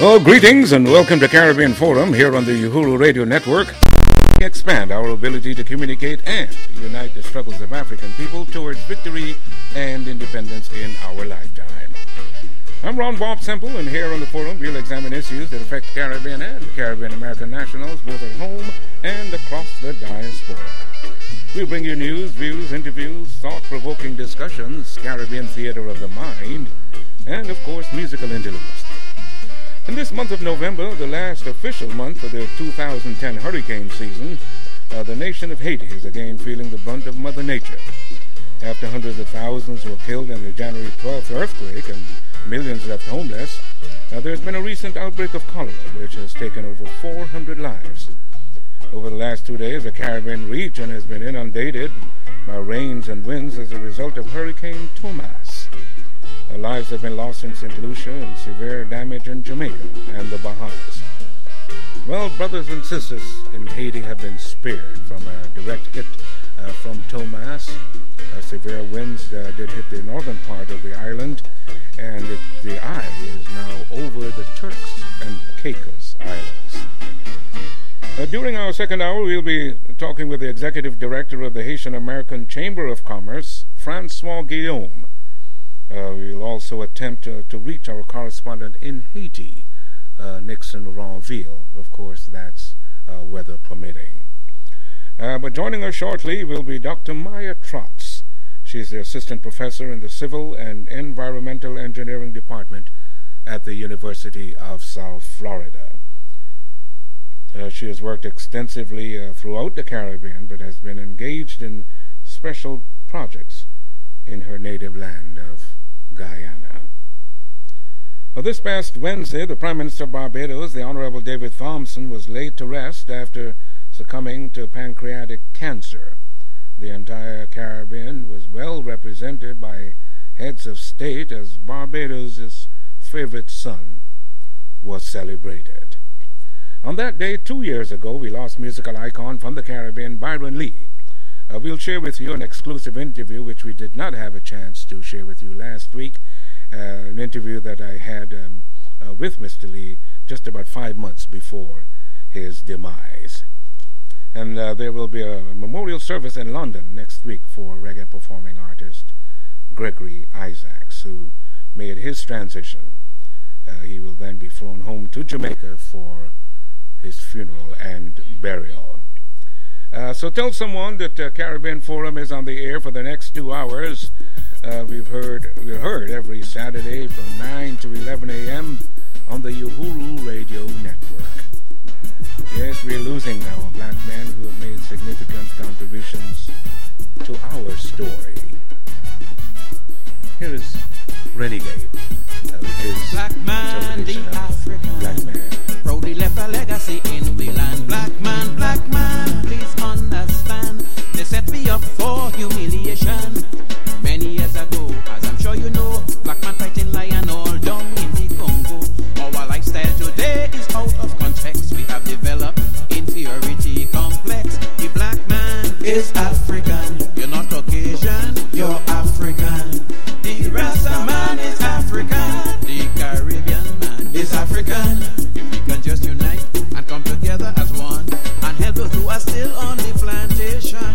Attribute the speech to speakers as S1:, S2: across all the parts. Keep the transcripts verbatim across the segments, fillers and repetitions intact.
S1: Well, greetings and welcome to Caribbean Forum here on the Uhuru Radio Network. We expand our ability to communicate and unite the struggles of African people towards victory and independence in our lifetime. I'm Ron Bob Semple, and here on the forum we'll examine issues that affect Caribbean and Caribbean American nationals both at home and across the diaspora. We'll bring you news, views, interviews, thought-provoking discussions, Caribbean theater of the mind, and of course musical interludes. In this month of November, the last official month of the two thousand ten hurricane season, uh, the nation of Haiti is again feeling the brunt of Mother Nature. After hundreds of thousands were killed in the January twelfth earthquake and millions left homeless, uh, there's been a recent outbreak of cholera which has taken over four hundred lives. Over the last two days, the Caribbean region has been inundated by rains and winds as a result of Hurricane Thomas. Uh, lives have been lost in Saint Lucia and severe damage in Jamaica and the Bahamas. Well, brothers and sisters in Haiti have been spared from a direct hit uh, from Thomas. Uh, severe winds uh, did hit the northern part of the island, and it, the eye is now over the Turks and Caicos Islands. Uh, during our second hour, we'll be talking with the Executive Director of the Haitian American Chamber of Commerce, Francois Guillaume. Uh, we'll also attempt uh, to reach our correspondent in Haiti, uh, Nixon Ranville. Of course, that's uh, weather permitting. Uh, but joining us shortly will be Doctor Maya Trotz. She's the Assistant Professor in the Civil and Environmental Engineering Department at the University of South Florida. Uh, she has worked extensively uh, throughout the Caribbean, but has been engaged in special projects in her native land of Guyana. Well, this past Wednesday, the Prime Minister of Barbados, the Honorable David Thompson, was laid to rest after succumbing to pancreatic cancer. The entire Caribbean was well represented by heads of state as Barbados' favorite son was celebrated. On that day, two years ago, we lost musical icon from the Caribbean, Byron Lee. Uh, we'll share with you an exclusive interview which we did not have a chance to share with you last week, uh, an interview that I had um, uh, with Mister Lee just about five months before his demise. And uh, there will be a memorial service in London next week for reggae performing artist Gregory Isaacs, who made his transition. Uh, he will then be flown home to Jamaica for his funeral and burial. Uh, so tell someone that uh, Caribbean Forum is on the air for the next two hours. Uh, we've heard we're heard every Saturday from nine to eleven a.m. on the Uhuru Radio Network. Yes, we're losing now black men who have made significant contributions to our story. Here is Renegade uh, with his
S2: Black man, the African
S1: Black Man.
S2: Proudly left a legacy in the land. Black man, black man, please understand. They set me up for humiliation many years ago, as I'm sure you know. Black man fighting lion all down in the Congo. Our lifestyle today is out of context. We have developed inferiority complex. The black man is African. You're not Caucasian, you're African. The Rasta man is African. The Caribbean man is African. If we can just unite and come together as one and help those who are still on the plantation.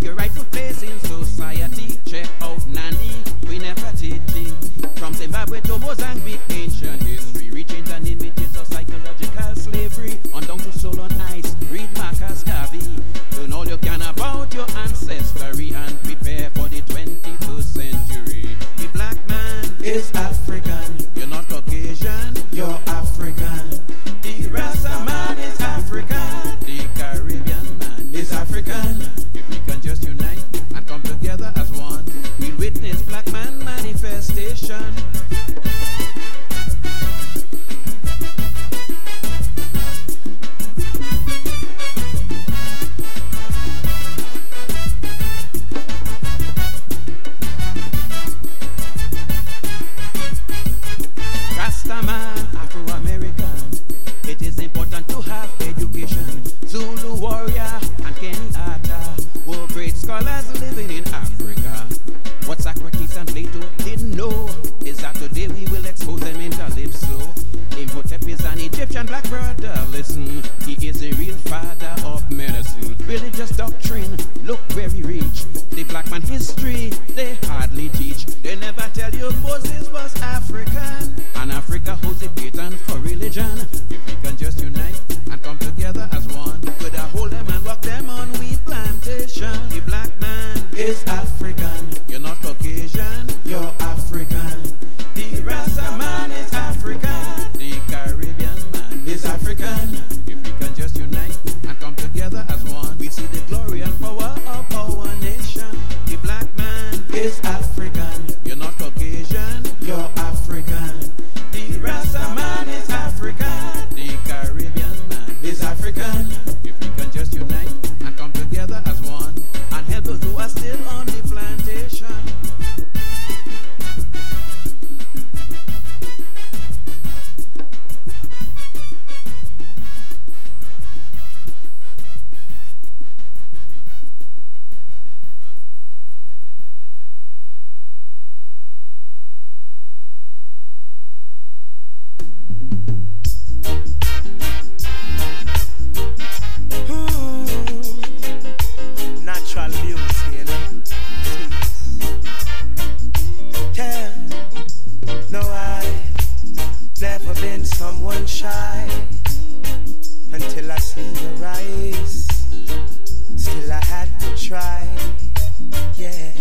S2: your rightful place in society. Check out Nandi, Queen Nefertiti. From Zimbabwe to Mozambique, ancient history, reaching the limits of psychological slavery. On down to Soul on Ice, read Marcus Garvey. Learn all you can about your ancestry and prepare for the twenty-first century. The black man is African. You're not Caucasian, you're African. The Rasta man is African. The Caribbean man is African. If we can just unite and come together as one, we'll witness black man manifestation. Rastaman, Afro-American. It is important to have education. Zulu warrior and Kenyatta were great scholars living in Africa. What Socrates and Plato didn't know is that today we will expose them in Calypso. Imhotep is an Egyptian black brother. Listen, he is a real father of medicine. Religious doctrine, look where he reached. The black man history, they hardly teach. They never tell you Moses was African. And Africa holds a patent for religion. If we can just unite and come together as one, could I hold them and walk them on wheat plantation? The black man is African. You're not Caucasian, you're African. The Rasta man is African. The Caribbean man is African. If we can just unite and come together as one, we see the glory and power of our nation. The black man is African. You're not Caucasian, you're African. The Rasta man is African. The Caribbean man is African. If we can just unite and come together as one and help those who are still on the plantation.
S3: Someone shy until I seen your eyes. Still I had to try. Yeah.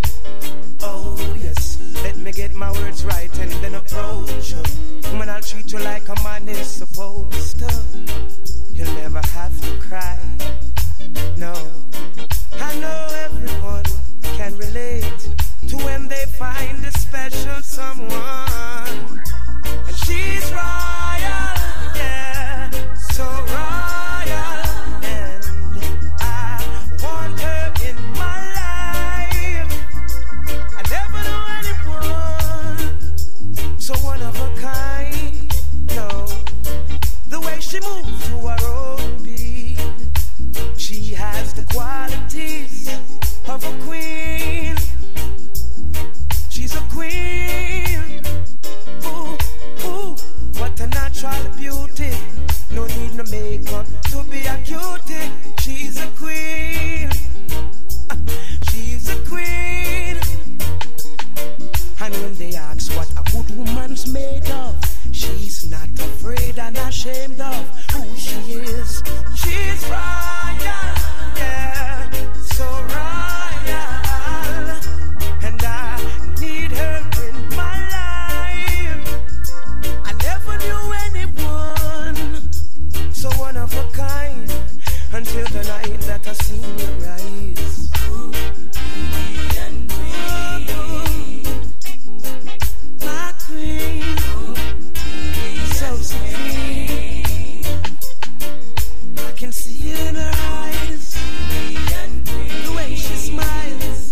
S3: Oh yes. Let me get my words right and then approach you. Woman, I'll treat you like a man is supposed to. You'll never have to cry. No. I know everyone can relate to when they find a special someone. And she's royal, yeah, so royal. And I want her in my life. I never knew anyone so one of a kind. No, the way she moves to her own beat, she has the qualities of a queen. She's a queen. Ooh. Ooh, what a natural beauty. No need no makeup to be a cutie. She's a queen. uh, She's a queen. And when they ask what a good woman's made of, she's not afraid and ashamed of who she is. She's royal, yeah, so royal. And I need her in my life. I never knew anyone so one of a kind until the night that I seen your eyes. Ooh, and queen, my queen, so supreme. I can see it in her eyes, the way she smiles.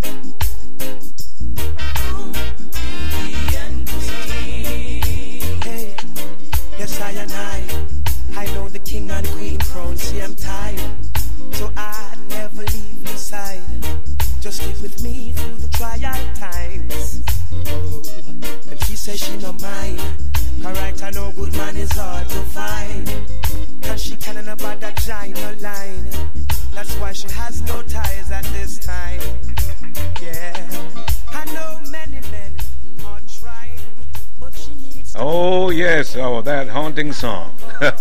S3: Hey, yes I and I, I know the king and queen crown same time. So I'd never leave your side. Just stick with me through the trial times. Oh, and she says she no mind. Alright, I know good man is hard to find. Cause she can't about that giant line. That's why she has no ties at this
S1: Yes, oh, that haunting song.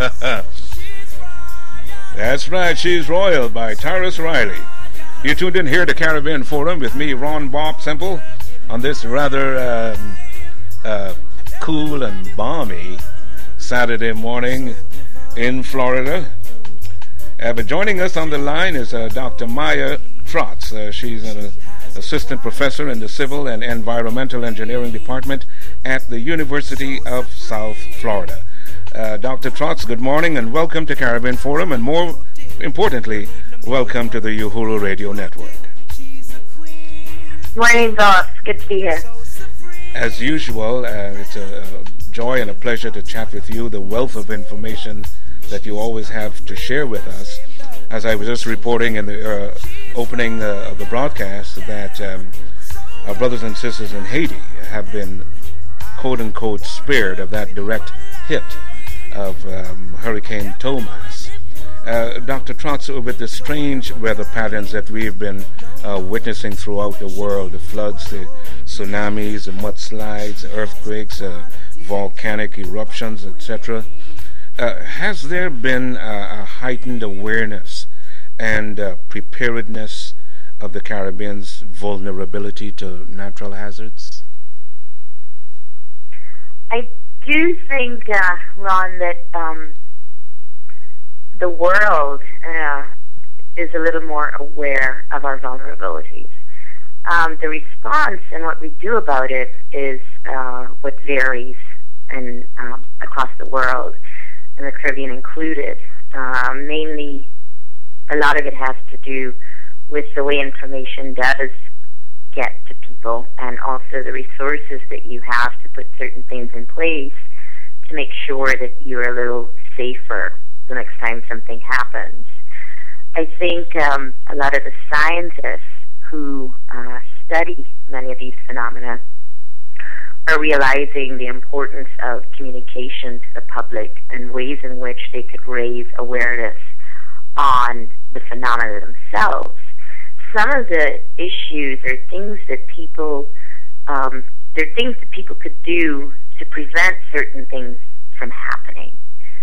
S1: That's right, She's Royal by Tarrus Riley. You tuned in here to Caribbean Forum with me, Ron Bob Semple, on this rather um, uh, cool and balmy Saturday morning in Florida. Uh, but joining us on the line is uh, Doctor Maya Trotz. Uh, she's an uh, assistant professor in the Civil and Environmental Engineering Department at the University of South Florida. Uh, Doctor Trotz, good morning and welcome to Caribbean Forum, and more importantly, welcome to the Uhuru Radio Network.
S4: Morning, boss. Good to be here.
S1: As usual, uh, it's a, a joy and a pleasure to chat with you, the wealth of information that you always have to share with us. As I was just reporting in the uh, opening uh, of the broadcast, that um, our brothers and sisters in Haiti have been quote-unquote spared of that direct hit of um, Hurricane Thomas. Uh, Doctor Trotz, with the strange weather patterns that we've been uh, witnessing throughout the world, the floods, the tsunamis, the mudslides, the earthquakes, uh, volcanic eruptions, et cetera, uh, has there been a, a heightened awareness and uh, preparedness of the Caribbean's vulnerability to natural hazards?
S4: I do think, uh, Ron, that um, the world uh, is a little more aware of our vulnerabilities. Um, the response and what we do about it is uh, what varies and um, across the world, and the Caribbean included. Um, mainly, a lot of it has to do with the way information does get to people, and also the resources that you have to put certain things in place to make sure that you're a little safer the next time something happens. I think um, a lot of the scientists who uh, study many of these phenomena are realizing the importance of communication to the public and ways in which they could raise awareness on the phenomena themselves. Some of the issues are things that people, um, they're things that people could do to prevent certain things from happening,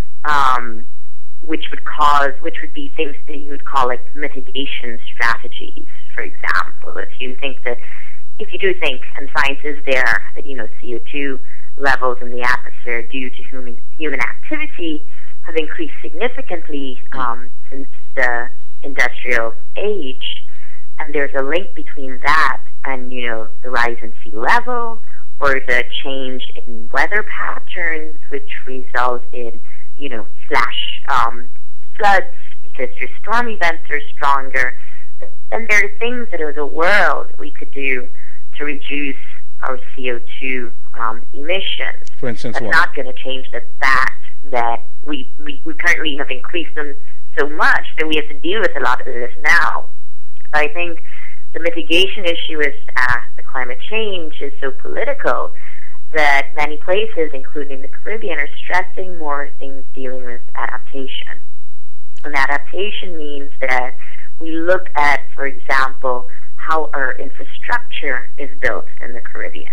S4: um, which would cause, which would be things that you would call like mitigation strategies. For example, if you think that, if you do think, and science is there, that, you know, C O two levels in the atmosphere due to human human activity have increased significantly um, since the industrial age, and there's a link between that and, you know, the rise in sea level, or the change in weather patterns, which result in, you know, flash um, floods because your storm events are stronger. And there are things that as a world we could do to reduce our C O two um, emissions.
S1: For instance,
S4: That's
S1: what?
S4: not going to change the fact that we, we, we currently have increased them so much that we have to deal with a lot of this now. I think the mitigation issue is uh, the climate change is so political that many places, including the Caribbean, are stressing more things dealing with adaptation. And adaptation means that we look at, for example, how our infrastructure is built in the Caribbean.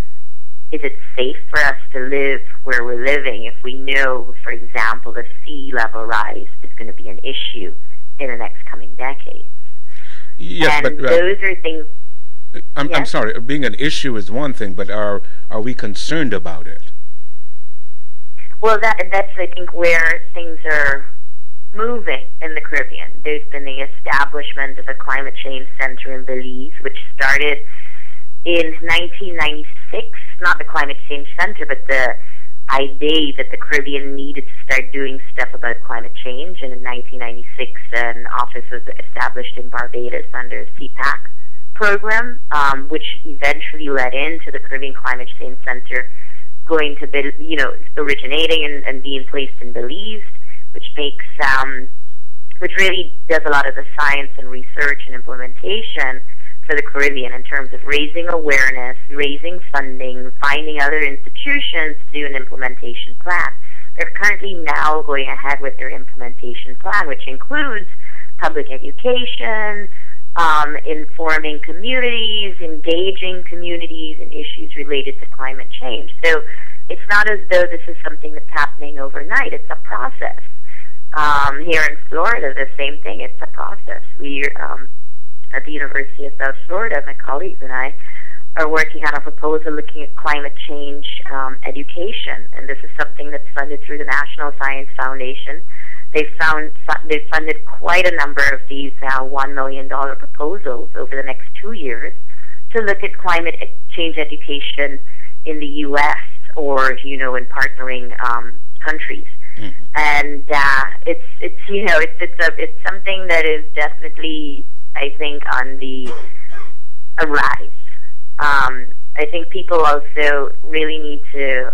S4: Is it safe for us to live where we're living if we know, for example, the sea level rise is going to be an issue in the next coming decades?
S1: Yes,
S4: and
S1: but uh,
S4: those are things.
S1: I'm,
S4: yes?
S1: I'm sorry. Being an issue is one thing, but are are we concerned about it?
S4: Well, that that's I think where things are moving in the Caribbean. There's been the establishment of a climate change center in Belize, which started in nineteen ninety-six. Not the climate change center, but the idea that the Caribbean needed to start doing stuff about climate change. And in nineteen ninety-six, an office was established in Barbados under C PAC program, um, which eventually led into the Caribbean Climate Change Center going to, you know, originating and, and being placed in Belize, which makes, um, which really does a lot of the science and research and implementation for the Caribbean in terms of raising awareness, raising funding, finding other institutions to do an implementation plan. They're currently now going ahead with their implementation plan, which includes public education, um, informing communities, engaging communities in issues related to climate change. So it's not as though this is something that's happening overnight. It's a process. Um, here in Florida, the same thing. It's a process. We, um, at the University of South Florida, my colleagues and I are working on a proposal looking at climate change um, education, and this is something that's funded through the National Science Foundation. They've found they've funded quite a number of these uh, one million dollar proposals over the next two years to look at climate change education in the U S or, you know, in partnering um, countries. Mm-hmm. And uh, it's it's you know it's it's a it's something that is definitely, I think, on the a rise. Um, I think people also really need to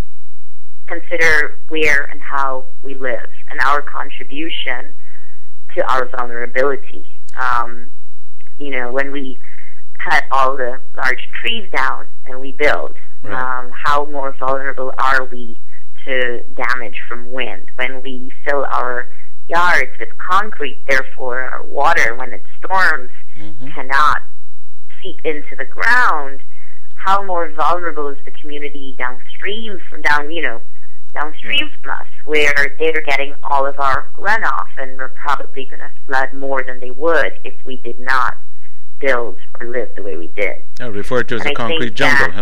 S4: consider where and how we live and our contribution to our vulnerability. Um, you know, when we cut all the large trees down and we build, right. um, how more vulnerable are we to damage from wind? When we fill our yards with concrete, therefore our water, when it storms, mm-hmm. cannot seep into the ground, how more vulnerable is the community downstream from down, you know, downstream from us, where they're getting all of our runoff, and we're probably going to flood more than they would if we did not build or live the way we did.
S1: Oh, referred to as
S4: and
S1: a
S4: I
S1: concrete jungle,
S4: that,
S1: huh?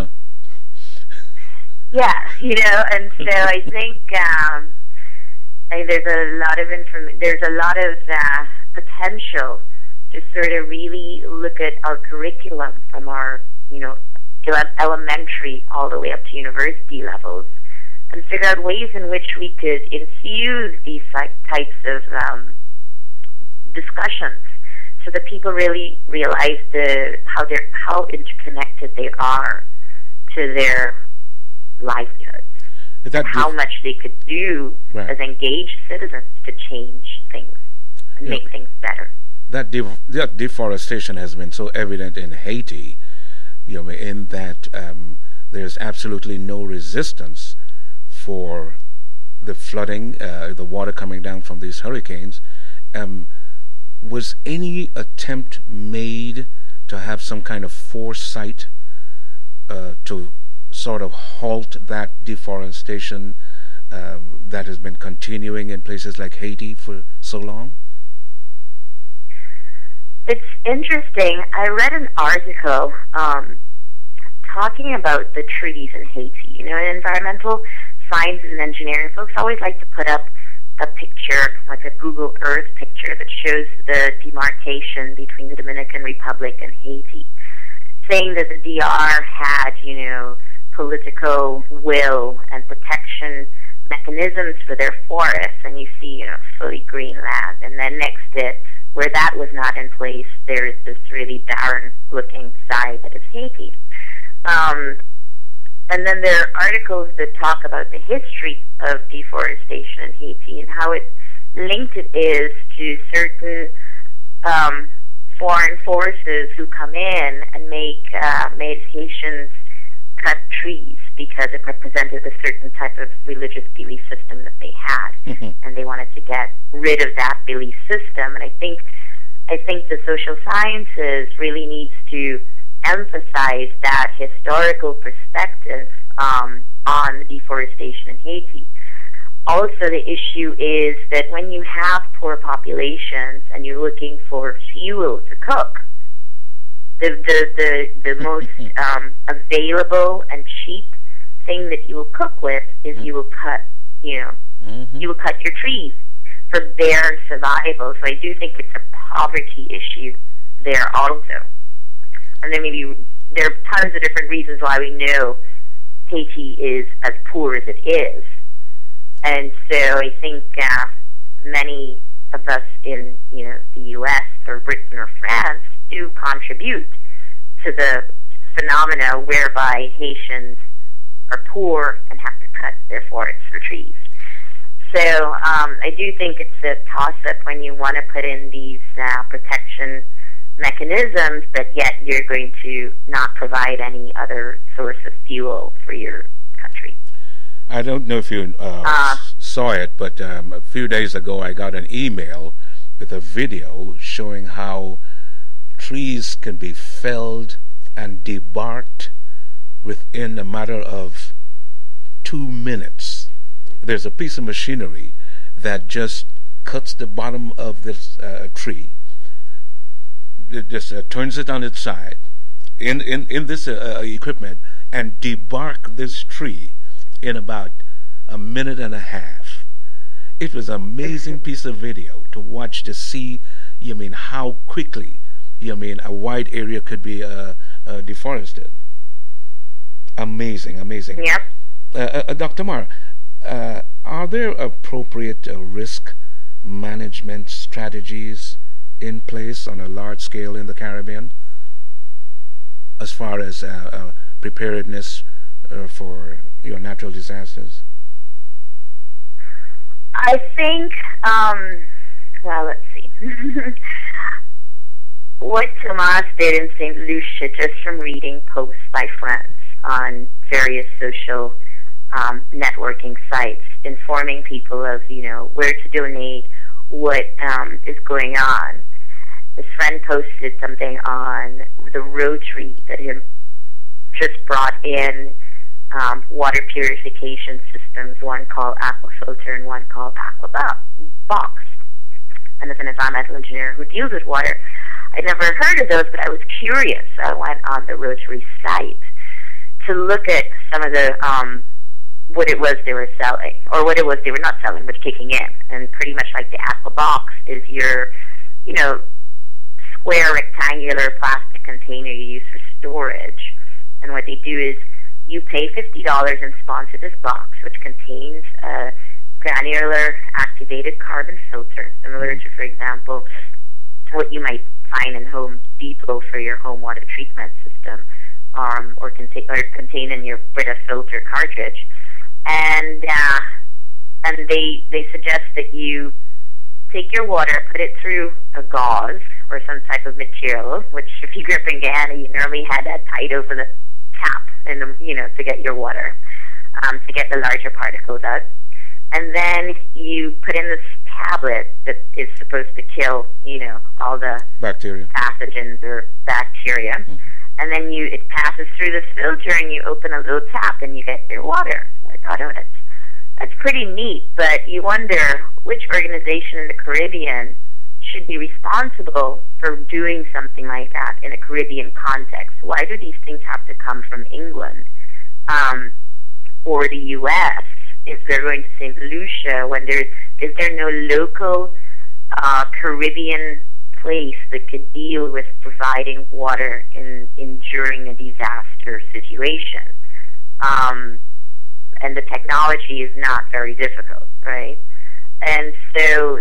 S4: Yeah, you know, and so I think um, I, there's a lot of inform- there's a lot of uh, potential to sort of really look at our curriculum from our, you know, ele- elementary all the way up to university levels, and figure out ways in which we could infuse these types of um, discussions, so that people really realize the how they how interconnected they are to their livelihoods.
S1: Is that
S4: how
S1: def-
S4: much they could do right. as engaged citizens to change things and yeah. make things better.
S1: That, de- that deforestation has been so evident in Haiti, you know, in that um, there's absolutely no resistance for the flooding, uh, the water coming down from these hurricanes. Um, was any attempt made to have some kind of foresight uh, to sort of halt that deforestation um, that has been continuing in places like Haiti for so long?
S4: It's interesting. I read an article um, talking about the trees in Haiti. You know, in environmental science and engineering, folks always like to put up a picture, like a Google Earth picture, that shows the demarcation between the Dominican Republic and Haiti, saying that the D R had, you know, political will and protection mechanisms for their forests, and you see, you know, fully green land, and then next to it, where that was not in place, there is this really barren-looking side that is Haiti. Um, and then there are articles that talk about the history of deforestation in Haiti and how it linked it is to certain um, foreign forces who come in and make uh, made Haitians cut trees because it represented a certain type of religious belief system that they had, mm-hmm. and they wanted to get rid of that belief system. And I think, I think the social sciences really needs to emphasize that historical perspective um, on the deforestation in Haiti. Also, the issue is that when you have poor populations and you're looking for fuel to cook, the the the, the most um, available and cheap thing that you will cook with is mm-hmm. you will cut, you know, mm-hmm. you will cut your trees for their survival. So I do think it's a poverty issue there also. And then maybe there are tons of different reasons why we know Haiti is as poor as it is. And so I think uh, many of us in, you know, the U S or Britain or France do contribute to the phenomena whereby Haitians are poor and have to cut their forests for trees. So um, I do think it's a toss-up when you want to put in these uh, protection mechanisms, but yet you're going to not provide any other source of fuel for your country.
S1: I don't know if you uh, uh, saw it, but um, a few days ago I got an email with a video showing how trees can be felled and debarked within a matter of two minutes, there's a piece of machinery that just cuts the bottom of this uh, tree. It just uh, turns it on its side in, in, in this uh, equipment and debark this tree in about a minute and a half. It was an amazing piece of video to watch, to see, you mean, how quickly, you mean, a wide area could be uh, uh, deforested. Amazing, amazing.
S4: Yep.
S1: Uh, uh, Doctor Mara, uh, are there appropriate uh, risk management strategies in place on a large scale in the Caribbean as far as uh, uh, preparedness uh, for your natural disasters?
S4: I think, um, well, let's see. What Tomas did in Saint Lucia, just from reading posts by friends on various social um, networking sites, informing people of, you know, where to donate, what um, is going on. His friend posted something on the Rotary that had just brought in um, water purification systems, one called Aquafilter and one called Aquabox. And as an environmental engineer who deals with water, I'd never heard of those, but I was curious. I went on the Rotary site to look at some of the um, what it was they were selling, or what it was they were not selling, but kicking in. And pretty much like the Aquabox is your, you know, square rectangular plastic container you use for storage. And what they do is you pay fifty dollars and sponsor this box, which contains a granular activated carbon filter, similar to, for example, what you might find in Home Depot for your home water treatment system, um, or, contain, or contain in your Brita filter cartridge. And uh, and they they suggest that you take your water, put it through a gauze or some type of material, which if you grew up in Guyana, you normally had that tied over the tap, and you know, to get your water, um, to get the larger particles out. And then you put in this tablet that is supposed to kill, you know, all the
S1: bacteria,
S4: pathogens or bacteria. Mm-hmm. And then you it passes through this filter, and you open a little tap, and you get your water. I thought, oh, that's that's pretty neat. But you wonder which organization in the Caribbean should be responsible for doing something like that in a Caribbean context. Why do these things have to come from England um, or the U S if they're going to Saint Lucia? When there's is there no local uh, Caribbean place that could deal with providing water in, in during a disaster situation? Um, and the technology is not very difficult, right? And so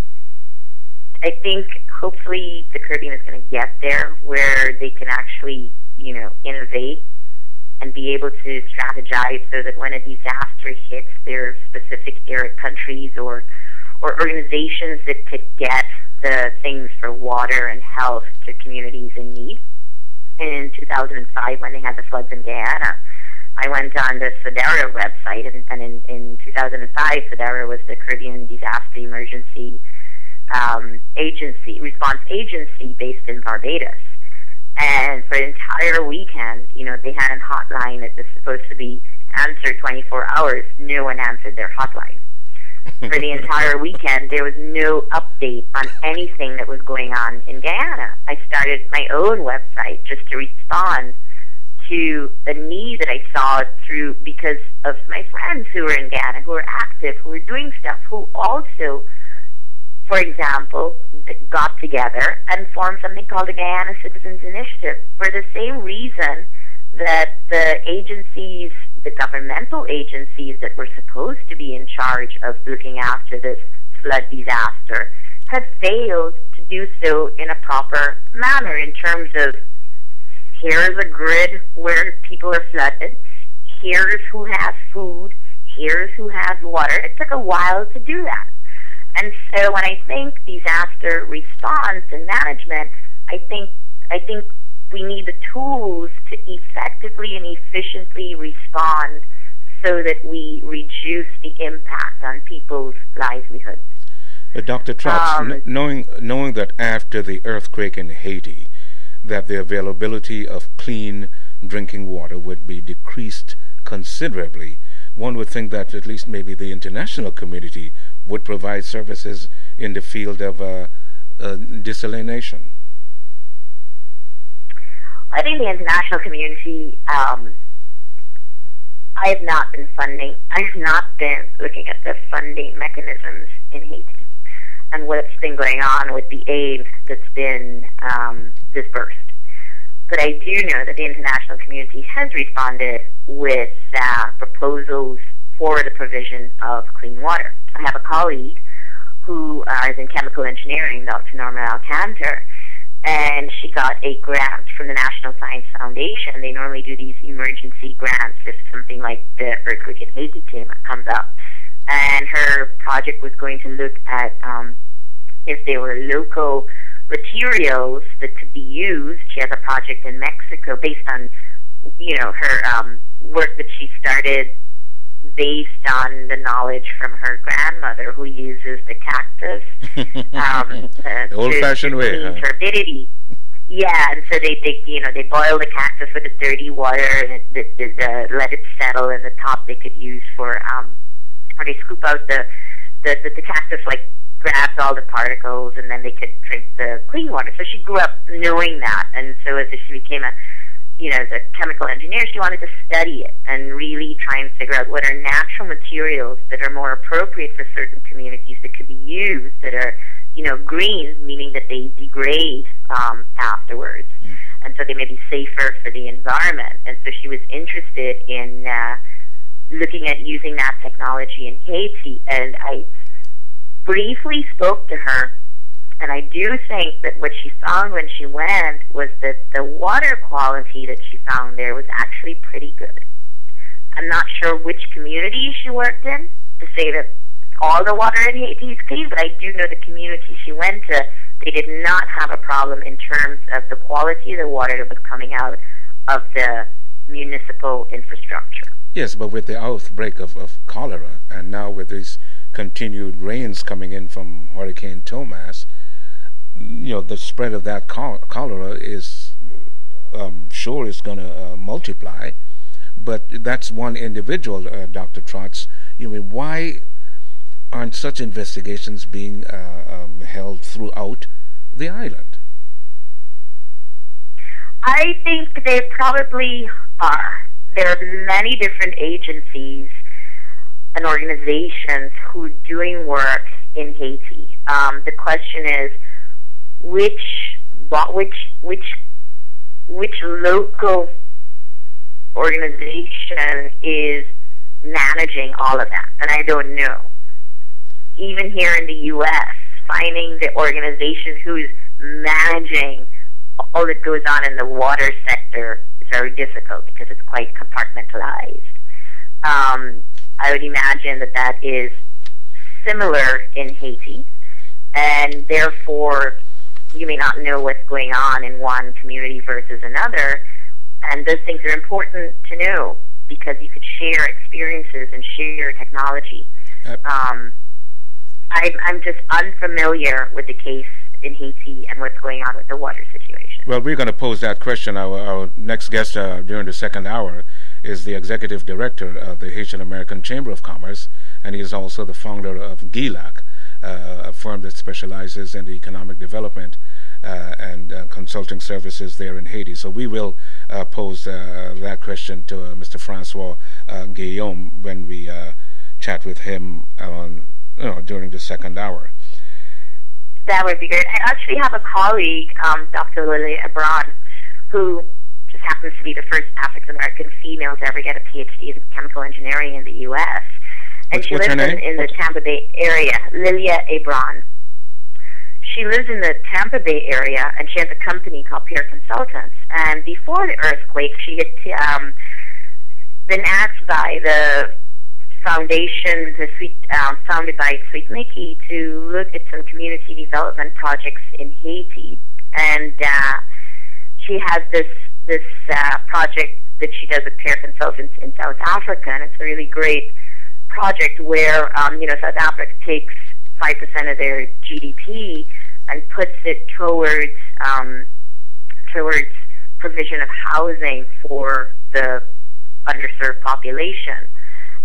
S4: I think hopefully the Caribbean is going to get there where they can actually, you know, innovate and be able to strategize so that when a disaster hits their specific area countries or or organizations that could get the things for water and health to communities in need. And in two thousand five, when they had the floods in Guyana, I went on the SODERA website, and, and in, in two thousand five, SODERA was the Caribbean Disaster Emergency um, Agency, Response Agency based in Barbados. And for the entire weekend, you know, they had a hotline that was supposed to be answered twenty-four hours. No one answered their hotline. For the entire weekend, there was no update on anything that was going on in Guyana. I started my own website just to respond to a need that I saw through because of my friends who were in Guyana, who were active, who were doing stuff, who also, for example, got together and formed something called the Guyana Citizens Initiative for the same reason that the agencies, the governmental agencies that were supposed to be in charge of looking after this flood disaster had failed to do so in a proper manner in terms of here's a grid where people are flooded, here's who has food, here's who has water. It took a while to do that. And so when I think disaster response and management, I think I think we need the tools to effectively and efficiently respond so that we reduce the impact on people's livelihoods.
S1: Uh, Doctor Trotz, um, n- knowing knowing that after the earthquake in Haiti, that the availability of clean drinking water would be decreased considerably one would think that at least maybe the international community would provide services in the field of uh, uh, desalination.
S4: I think the international community, um, I have not been funding, I have not been looking at the funding mechanisms in Haiti and what's been going on with the aid that's been um, disbursed. But I do know that the international community has responded with uh, proposals for the provision of clean water. I have a colleague who uh, is in chemical engineering, Doctor Norma Alcantar, and she got a grant from the National Science Foundation. They normally do these emergency grants if something like the earthquake in Haiti came, comes up. And her project was going to look at um, if there were local materials that could be used. She has a project in Mexico based on, you know, her um, work that she started based on the knowledge from her grandmother, who uses the cactus. Um, uh,
S1: the old-fashioned way, huh?
S4: Turbidity. Yeah, and so they, they, you know, they boil the cactus with the dirty water and it, the, the, the, let it settle, and the top they could use for, um, or they scoop out the, the, the, the cactus, like, grabs all the particles, and then they could drink the clean water. So she grew up knowing that, and so as she became a, you know, as a chemical engineer, she wanted to study it and really try and figure out what are natural materials that are more appropriate for certain communities that could be used, that are, you know, green, meaning that they degrade um, afterwards, mm. and so they may be safer for the environment. And so she was interested in uh, looking at using that technology in Haiti, and I briefly spoke to her, and I do think that what she found when she went was that the water quality that she found there was actually pretty good. I'm not sure which community she worked in to say that all the water in Haiti is clean, but I do know the community she went to, they did not have a problem in terms of the quality of the water that was coming out of the municipal infrastructure.
S1: Yes, but with the outbreak of, of cholera, and now with these continued rains coming in from Hurricane Thomas, you know, the spread of that chol- cholera is um, sure is going to uh, multiply. But that's one individual, uh, Doctor Trotz. You know, why aren't such investigations being uh, um, held throughout the island?
S4: I think they probably are. There are many different agencies and organizations who are doing work in Haiti. Um, the question is, which, which, which, which local organization is managing all of that? And I don't know. Even here in the U S, finding the organization who's managing all that goes on in the water sector is very difficult because it's quite compartmentalized. Um, I would imagine that that is similar in Haiti, and therefore you may not know what's going on in one community versus another, and those things are important to know because you could share experiences and share technology. Uh, um, I, I'm just unfamiliar with the case in Haiti and what's going on with the water situation.
S1: Well, we're going to pose that question. Our, our next guest uh, during the second hour is the executive director of the Haitian American Chamber of Commerce, and he is also the founder of G I L A C, uh, a firm that specializes in the economic development uh, and uh, consulting services there in Haiti. So we will uh, pose uh, that question to uh, Mister Francois uh, Guillaume when we uh, chat with him on, you know, during the second hour.
S4: That would be great. I actually have a colleague, um, Doctor Lilia Ebron, who just happens to be the first African-American female to ever get a P H D in chemical engineering in the U S And
S1: what's,
S4: she
S1: what's
S4: lives in, in the Tampa Bay area, Lilia Ebron. She lives in the Tampa Bay area, and she has a company called Peer Consultants. And before the earthquake, she had um, been asked by the foundation, the Sweet, um, founded by Sweet Mickey, to look at some community development projects in Haiti. And uh, she has this this uh, project that she does with Peer Consultants in South Africa, and it's a really great project where um, you know South Africa takes five percent of their G D P and puts it towards um, towards provision of housing for the underserved population.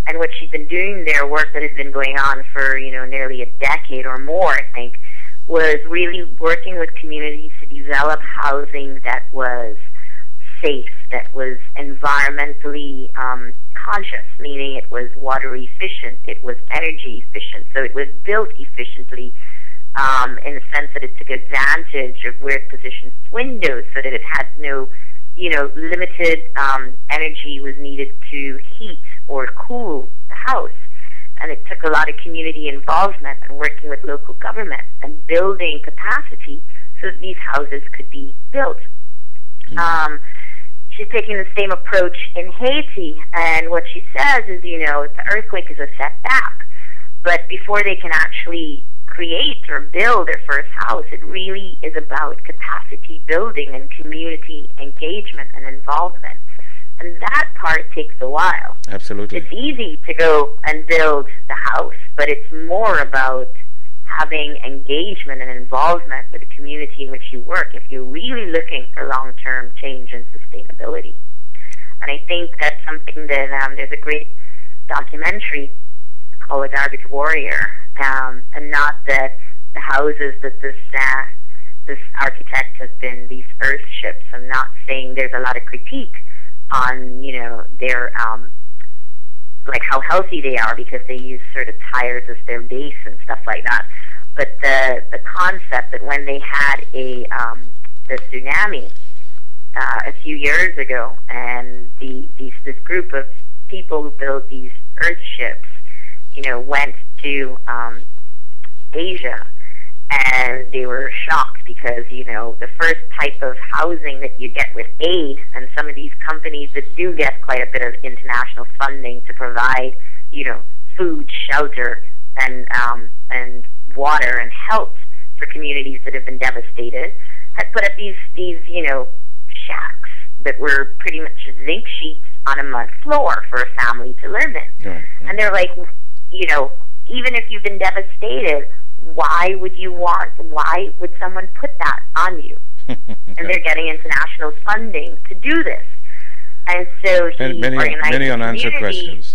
S4: And what she'd been doing there, work that had been going on for, you know, nearly a decade or more, I think, was really working with communities to develop housing that was safe, that was environmentally um, conscious, meaning it was water efficient, it was energy efficient, so it was built efficiently um, in the sense that it took advantage of where it positioned its windows so that it had no, you know, limited um, energy was needed to heat or cool the house. And it took a lot of community involvement and working with local government and building capacity so that these houses could be built. Mm-hmm. Um, she's taking the same approach in Haiti, and what she says is, you know, the earthquake is a setback, but before they can actually create or build their first house, it really is about capacity building and community engagement and involvement. And that part takes a while.
S1: Absolutely.
S4: It's easy to go and build the house, but it's more about having engagement and involvement with the community in which you work if you're really looking for long-term change and sustainability. And I think that's something that um, there's a great documentary called A Garbage Warrior, um, and not that the houses that this uh, this architect has been, these earthships. I'm not saying there's a lot of critique on, you know, their um, like how healthy they are because they use sort of tires as their base and stuff like that. But the the concept that when they had a um, the tsunami uh, a few years ago, and the these this group of people who built these earthships, you know, went to um, Asia, and they were shocked because, you know, the first type of housing that you get with aid, and some of these companies that do get quite a bit of international funding to provide, you know, food, shelter, and um, and water and health for communities that have been devastated, had put up these, these, you know, shacks that were pretty much zinc sheets on a mud floor for a family to live in. Right, right. And they're like, you know, even if you've been devastated, why would you want, why would someone put that on you? And they're getting international funding to do this. And so he
S1: many,
S4: organized
S1: many unanswered questions.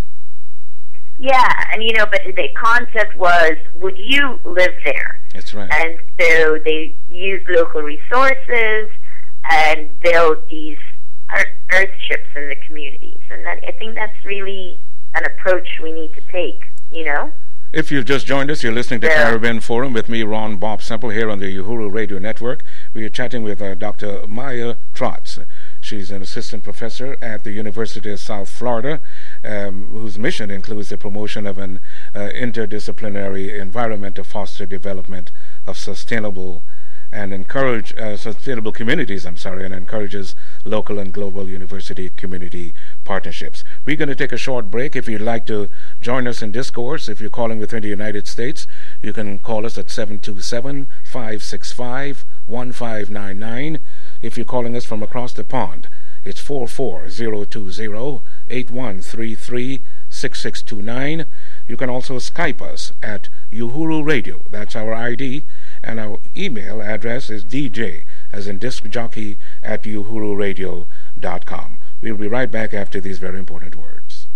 S4: Yeah, and you know, but the concept was, would you live there?
S1: That's right.
S4: And so they used local resources and built these earthships in the communities. And that, I think that's really an approach we need to take, you know?
S1: If you've just joined us, you're listening to yeah. Caribbean Forum with me, Ron Bob Semple, here on the Uhuru Radio Network. We are chatting with uh, Doctor Maya Trotz. She's an assistant professor at the University of South Florida, um, whose mission includes the promotion of an uh, interdisciplinary environment to foster development of sustainable and encourage uh, sustainable communities, I'm sorry, and encourages local and global university community partnerships. We're going to take a short break. If you'd like to join us in discourse, if you're calling within the United States, you can call us at seven two seven, five six five, one five nine nine. If you're calling us from across the pond, it's four four zero two zero, eight one three three, six six two nine. You can also Skype us at Uhuru Radio. That's our I D. And our email address is D J, as in disc jockey, at uhuru radio dot com. We'll be right back after these very important words.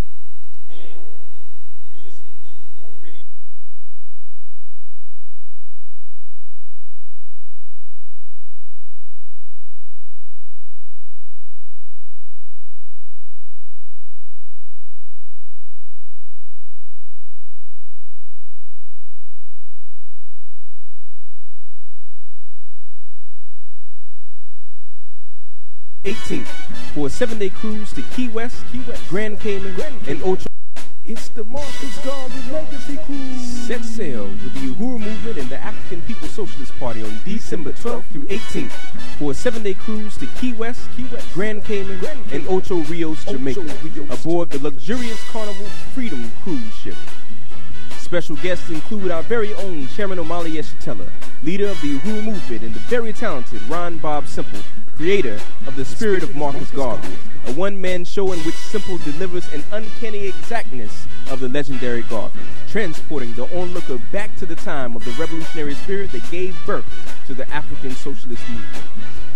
S1: You're listening to Uhuru Radio.
S5: eighteenth for a seven-day cruise to Key West, Key West, Grand Cayman, Grand and Ocho. It's the Marcus Garvey Legacy Cruise. Set sail with the Uhuru Movement and the African People's Socialist Party on December twelfth through eighteenth for a seven-day cruise to Key West, Key West, Grand Cayman, Grand and Ocho Rios, Jamaica, Ocho Rios. Aboard the luxurious Carnival Freedom Cruise ship. Special guests include our very own Chairman Omali Yeshitela, leader of the Uhuru Movement, and the very talented Ron Bob Semple, creator of The Spirit of Marcus Garvey, a one-man show in which Semple delivers an uncanny exactness of the legendary Garvey, transporting the onlooker back to the time of the revolutionary spirit that gave birth to the African Socialist Movement.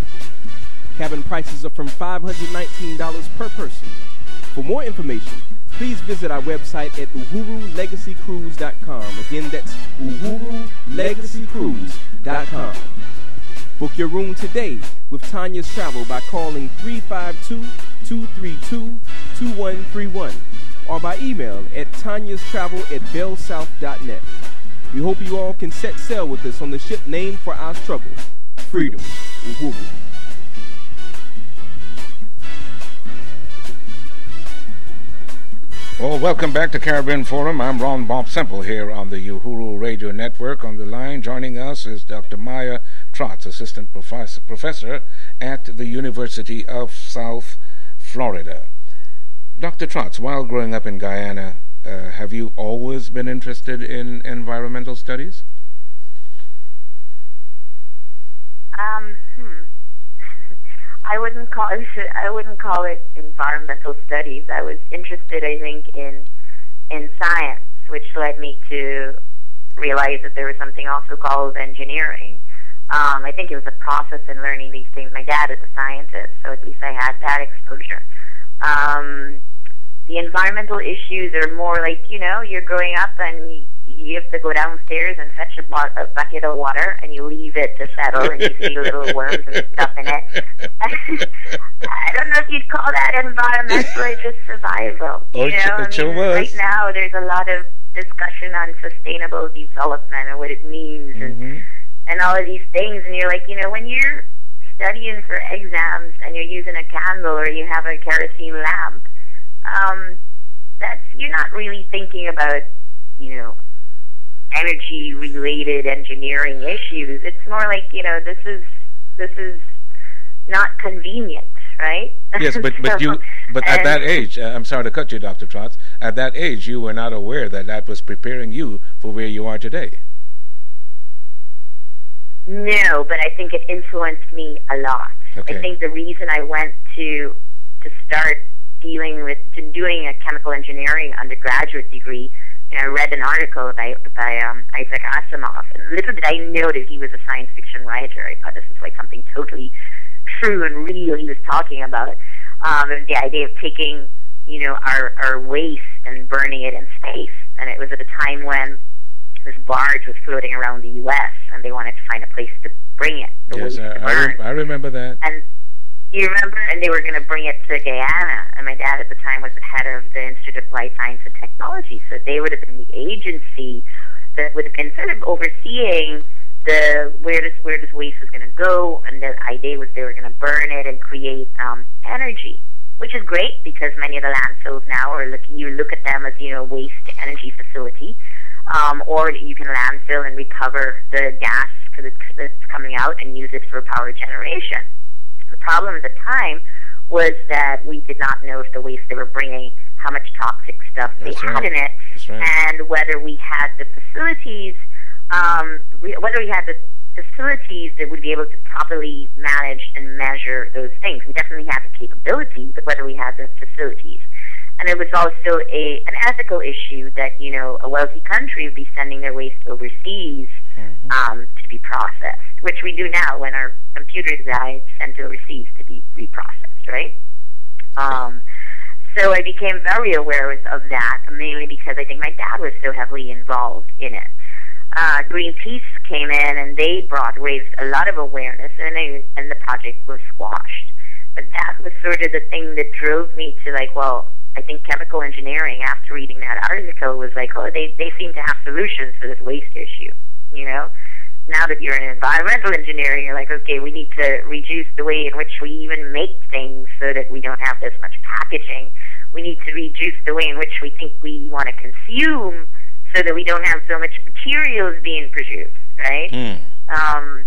S5: Cabin prices are from five hundred nineteen dollars per person. For more information, please visit our website at uhuru legacy cruise dot com. Again, that's uhuru legacy cruise dot com. Book your room today with Tanya's Travel by calling three five two, two three two, two one three one or by email at tanyastravel at bellsouth dot net. We hope you all can set sail with us on the ship named for our struggle, Freedom, Uhuru.
S1: Well, welcome back to Caribbean Forum. I'm Ron Bob Semple here on the Uhuru Radio Network. On the line, joining us is Doctor Maya Trotz, Assistant Professor, Professor at the University of South Florida. Doctor Trotz, while growing up in Guyana, uh, have you always been interested in environmental studies?
S4: Um, hmm. I wouldn't call it. I wouldn't call it environmental studies. I was interested, I think, in in science, which led me to realize that there was something also called engineering. Um, I think it was a process in learning these things. My dad is a scientist, so at least I had that exposure. Um, the environmental issues are more like, you know, you're growing up and you, you have to go downstairs and fetch a, bo- a bucket of water, and you leave it to settle, and you see little worms and stuff in it. I don't know if you'd call that environmental or just survival.
S1: Oh,
S4: you know,
S1: it
S4: I
S1: sure
S4: mean,
S1: was.
S4: Right now, there's a lot of discussion on sustainable development and what it means,
S1: Mm-hmm.
S4: and and all of these things. And you're like, you know, when you're studying for exams and you're using a candle or you have a kerosene lamp, um, that's you're not really thinking about, you know, energy-related engineering issues. It's more like, you know, this is this is not convenient, right?
S1: Yes, but but
S4: So,
S1: you but at that age, uh, I'm sorry to cut you, Doctor Trotz. At that age, you were not aware that that was preparing you for where you are today.
S4: No, but I think it influenced me a lot.
S1: Okay.
S4: I think the reason I went to to start dealing with to doing a chemical engineering undergraduate degree, you know, I read an article by by um, Isaac Asimov, and little did I know that he was a science fiction writer. I thought this was like something totally true and real he was talking about. Um, and the idea of taking, you know, our our waste and burning it in space, and it was at a time when this barge was floating around the U S and they wanted to find a place to bring it. The
S1: Yes,
S4: waste
S1: uh,
S4: to
S1: I,
S4: burn.
S1: re- I remember that.
S4: And you remember? And they were going to bring it to Guyana. And my dad at the time was the head of the Institute of Applied Science and Technology. So they would have been the agency that would have been sort of overseeing the where this where this waste was going to go. And the idea was they were going to burn it and create um, energy, which is great because many of the landfills now are look you look at them as, you know, waste to energy facility. Um, or you can landfill and recover the gas that's coming out and use it for power generation. The problem at the time was that we did not know if the waste they were bringing, how much toxic stuff
S1: That's
S4: they
S1: right.
S4: had in it,
S1: That's right.
S4: and whether we had the facilities, um, we, whether we had the facilities that would be able to properly manage and measure those things. We definitely had the capability, but whether we had the facilities. And it was also a an ethical issue that, you know, a wealthy country would be sending their waste overseas
S1: Mm-hmm.
S4: um, to be processed, which we do now when our computers die, it's sent overseas to be reprocessed, right? Um, so I became very aware of that, mainly because I think my dad was so heavily involved in it. Uh, Greenpeace came in and they brought raised a lot of awareness, and they, and the project was squashed. But that was sort of the thing that drove me to like, well, I think chemical engineering, after reading that article, was like, oh, they, they seem to have solutions for this waste issue, you know? Now that you're in environmental engineering, you're like, okay, we need to reduce the way in which we even make things so that we don't have this much packaging. We need to reduce the way in which we think we want to consume so that we don't have so much materials being produced, right?
S1: Mm.
S4: Um,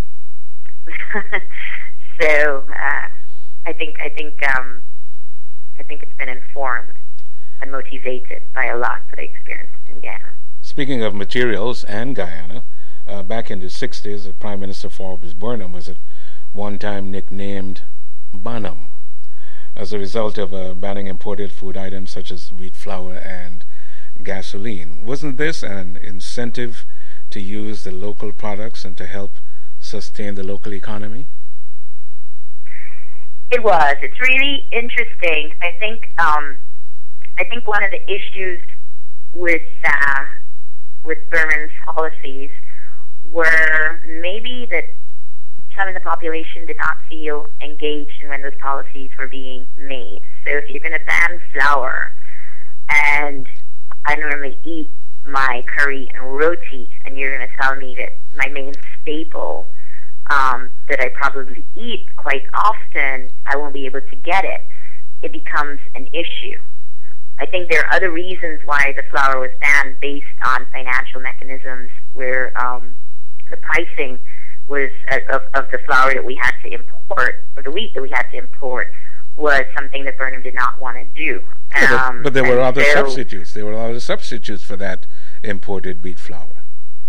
S4: so uh, I think I think um, I think it's been informed and motivated by a lot that I experienced in Guyana.
S1: Speaking of materials and Guyana, uh, back in the sixties, Prime Minister Forbes Burnham was at one time nicknamed Bonham as a result of uh, banning imported food items such as wheat flour and gasoline. Wasn't this an incentive to use the local products and to help sustain the local economy?
S4: It was. It's really interesting. I think um, I think one of the issues with uh, with Burman's policies were maybe that some of the population did not feel engaged in when those policies were being made. So if you're going to ban flour, and I normally eat my curry and roti, and you're going to tell me that my main staple um, that I probably eat quite often, I won't be able to get it, it becomes an issue. I think there are other reasons why the flour was banned based on financial mechanisms where um, the pricing was uh, of, of the flour that we had to import, or the wheat that we had to import, was something that Burnham did not want to do.
S1: Yeah, but,
S4: um,
S1: but there were other
S4: so,
S1: substitutes. There were other substitutes for that imported wheat flour.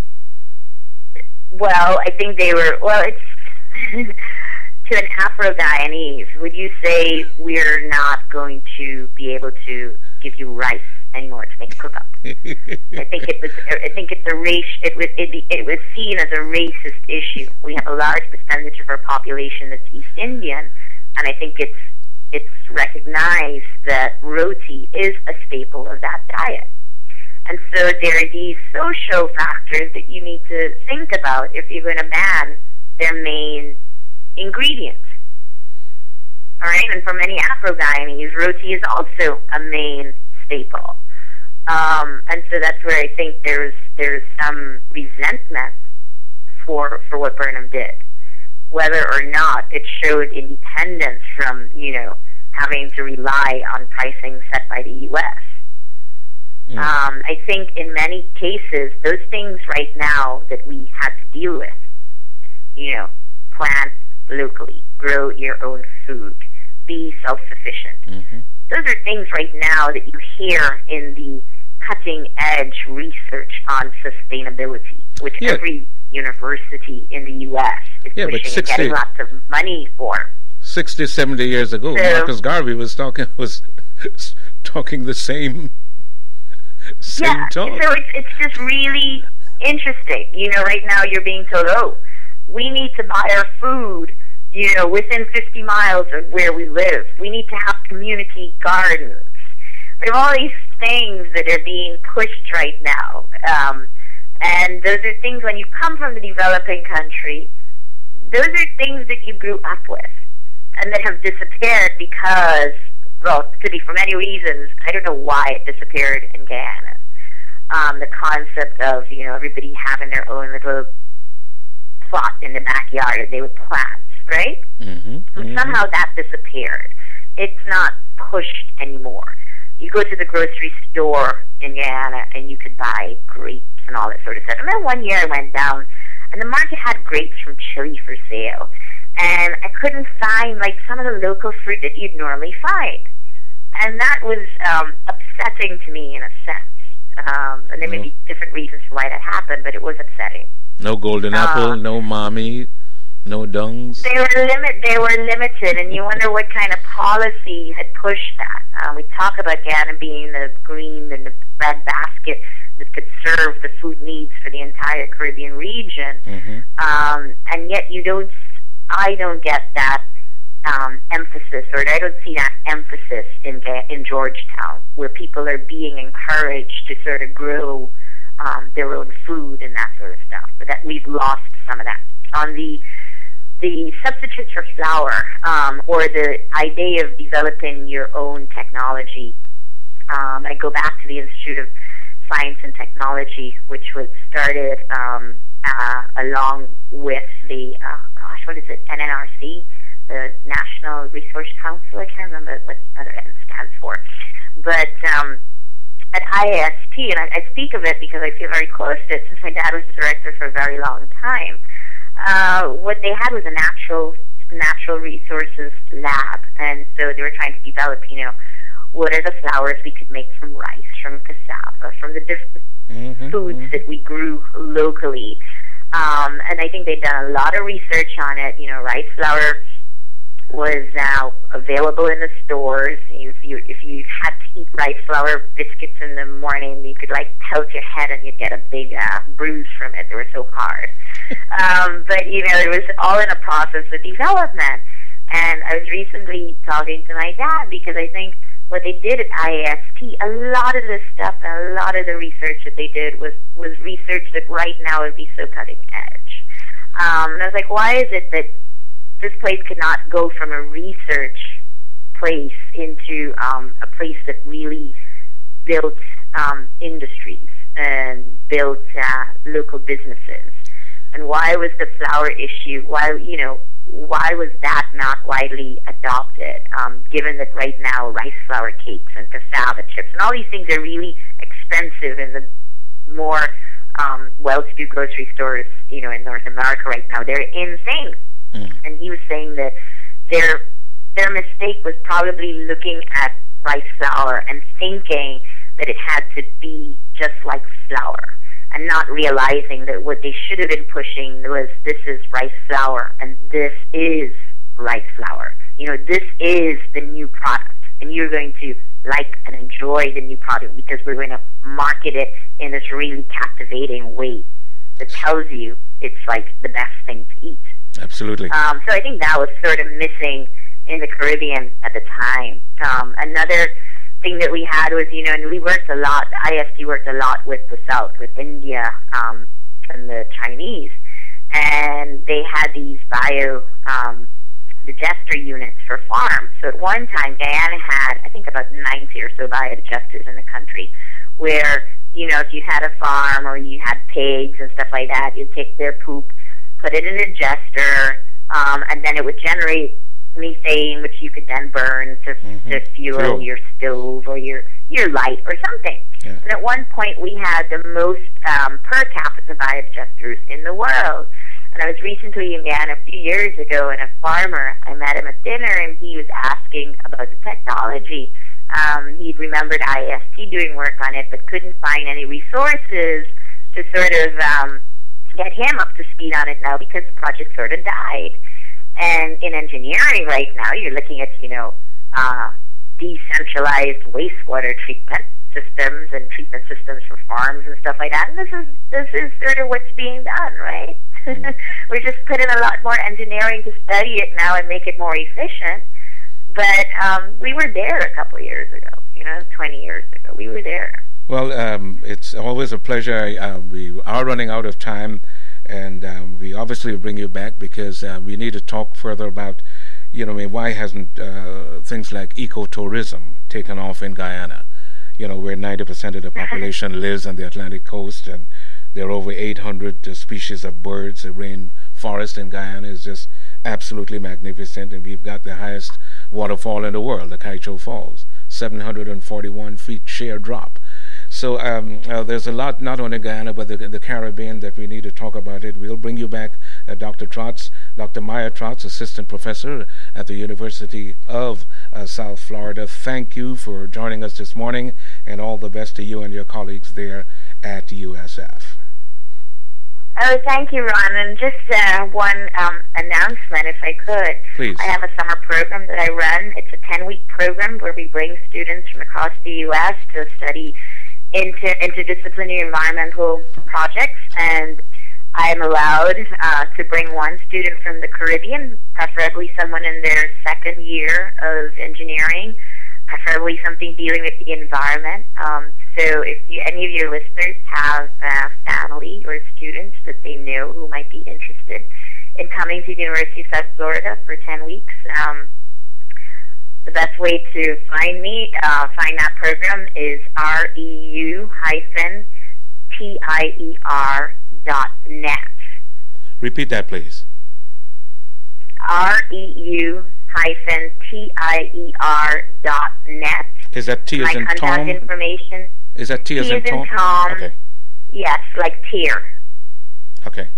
S4: Well, I think they were, well, it's, to an Afro-Guyanese, would you say we're not going to be able to give you rice anymore to make cook-up? I think it was, I think it's a race, it was, it, it was seen as a racist issue. We have a large percentage of our population that's East Indian, and I think it's, it's recognized that roti is a staple of that diet. And so there are these social factors that you need to think about if you're going to ban their main ingredients. All right, and for many Afro-Guyanese, roti is also a main staple. Um, and so that's where I think there's there's some resentment for for what Burnham did. Whether or not it showed independence from, you know, having to rely on pricing set by the U S. Mm. Um, I think in many cases, those things right now that we had to deal with, you know, plant locally, grow your own food, be self-sufficient. Mm-hmm. Those are things right now that you hear in the cutting-edge research on sustainability, which yeah. every university in the U S is
S1: yeah,
S4: pushing
S1: sixty,
S4: and getting lots of money for.
S1: sixty, seventy years ago, so, Marcus Garvey was talking was talking the same same
S4: yeah,
S1: talk.
S4: So it's it's just really interesting. You know, right now you're being told, oh, we need to buy our food, you know, within fifty miles of where we live. We need to have community gardens. We have all these things that are being pushed right now. Um, and those are things, when you come from the developing country, those are things that you grew up with and that have disappeared because, well, could be for many reasons. I don't know why it disappeared in Guyana. Um, the concept of, you know, everybody having their own little plot in the backyard that they would plant, right? Mm-hmm, mm-hmm. Somehow that disappeared. It's not pushed anymore. You go to the grocery store in Guyana and you could buy grapes and all that sort of stuff. I remember one year I went down and the market had grapes from Chile for sale. And I couldn't find, like, some of the local fruit that you'd normally find. And that was um, upsetting to me in a sense. Um, and there may
S1: no.
S4: be different reasons for why that happened, but it was upsetting.
S1: No golden uh, apple, no mommy, no dungs.
S4: They were limit. They were limited, and you wonder what kind of policy had pushed that. Uh, we talk about Guyana being the green and the bread basket that could serve the food needs for the entire Caribbean region, mm-hmm. um, and yet you don't. I don't get that um, emphasis, or I don't see that emphasis in in Georgetown, where people are being encouraged to sort of grow um, their own food and that sort of stuff. But that we've lost some of that. On the the substitutes for flour, um, or the idea of developing your own technology, um, I go back to the Institute of Science and Technology, which was started um, uh, along with the, uh, gosh, what is it, N N R C, the National Resource Council. I can't remember what the other N stands for. But um, at I A S P, and I, I speak of it because I feel very close to it since my dad was the director for a very long time, uh, what they had was a natural natural resources lab. And so they were trying to develop, you know, what are the flours we could make from rice, from cassava, from the different mm-hmm, foods mm-hmm. that we grew locally. Um, and I think they've done a lot of research on it. You know, rice flour was now available in the stores. If you if you had to eat rice flour biscuits in the morning, you could like pelt your head and you'd get a big uh, bruise from it. They were so hard. um, but you know, it was all in a process of development. And I was recently talking to my dad because I think what they did at I A S T, a lot of the stuff and a lot of the research that they did was, was research that right now would be so cutting edge. Um, and I was like, why is it that this place could not go from a research place into um, a place that really built um, industries and built uh, local businesses? And why was the flour issue, why, you know, why was that not widely adopted, um, given that right now rice flour cakes and cassava chips and all these things are really expensive in the more um, well-to-do grocery stores, you know, in North America right now. They're insane. Mm. And he was saying that their their mistake was probably looking at rice flour and thinking that it had to be just like flour, and not realizing that what they should have been pushing was, this is rice flour, and this is rice flour. You know, this is the new product, and you're going to like and enjoy the new product because we're going to market it in this really captivating way that tells you it's like the best thing to eat.
S1: Absolutely.
S4: Um, so I think that was sort of missing in the Caribbean at the time. Um, another thing that we had was, you know, and we worked a lot, I S T worked a lot with the South, with India um, and the Chinese, and they had these bio um, digester units for farms. So at one time, Guyana had, I think, about ninety or so biodigesters in the country, where, you know, if you had a farm or you had pigs and stuff like that, you'd take their poop, put it in a digester, um, and then it would generate methane, which you could then burn to, mm-hmm. to fuel Fuel. your stove or your, your light or something. Yeah. And at one point, we had the most um, per capita biodigesters in the world. And I was recently in Guyana a few years ago, and a farmer, I met him at dinner, and he was asking about the technology. Um, he'd remembered I A S T doing work on it, but couldn't find any resources to sort of um, get him up to speed on it now, because the project sort of died. And in engineering right now, you're looking at, you know, uh, decentralized wastewater treatment systems and treatment systems for farms and stuff like that. And this is this is sort of what's being done, right? We're just putting a lot more engineering to study it now and make it more efficient. But um, we were there a couple of years ago, you know, twenty years ago. We were there.
S1: Well, um, it's always a pleasure. Uh, we are running out of time, and um, we obviously bring you back because uh, we need to talk further about, you know, I mean, why hasn't uh, things like ecotourism taken off in Guyana? You know, where ninety percent of the population lives on the Atlantic coast, and there are over eight hundred uh, species of birds. The rainforest in Guyana is just absolutely magnificent, and we've got the highest waterfall in the world, the Kaicho Falls, seven hundred forty-one feet sheer drop. So um, uh, there's a lot, not only Guyana, but the, the Caribbean, that we need to talk about it. We'll bring you back, uh, Doctor Trotz, Doctor Maya Trotz, Assistant Professor at the University of uh, South Florida. Thank you for joining us this morning, and all the best to you and your colleagues there at U S F.
S4: Oh, thank you, Ron. And just uh, one um, announcement, if I could.
S1: Please.
S4: I have a summer program that I run. It's a ten-week program where we bring students from across the U S to study into interdisciplinary environmental projects, and I am allowed uh, to bring one student from the Caribbean, preferably someone in their second year of engineering, preferably something dealing with the environment. Um, so if you, any of your listeners have uh, family or students that they know who might be interested in coming to the University of South Florida for ten weeks, um, the best way to find me, uh, find that program is R E U hyphen T I E R dot net.
S1: Repeat that, please.
S4: R E U hyphen T I E R dot net.
S1: Is that T as in Tom?
S4: My contact information.
S1: Is that T,
S4: T
S1: as in Tom?
S4: Tom?
S1: Okay.
S4: Yes, like tier.
S1: Okay.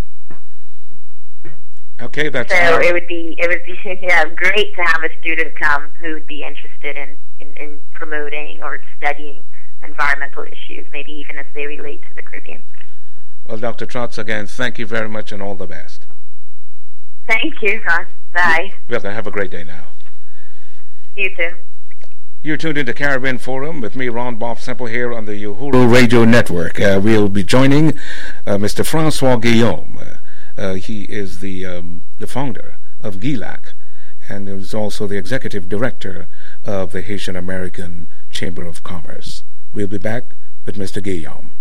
S1: Okay, that's
S4: so
S1: our...
S4: it would be it would be yeah, great to have a student come who would be interested in, in, in promoting or studying environmental issues, maybe even as they relate to the Caribbean.
S1: Well, Doctor Trotz, again, thank you very much, and all the best.
S4: Thank you, Ron. Bye.
S1: Well, have a great day now.
S4: You too.
S1: You're tuned into Caribbean Forum with me, Ron Bob Semple, here on the Uhuru Radio Network. Uh, we'll be joining uh, Mister Francois Guillaume. Uh, uh, he is the um, the founder of G I L A C, and is also the executive director of the Haitian American Chamber of Commerce. We'll be back with Mister Guillaume.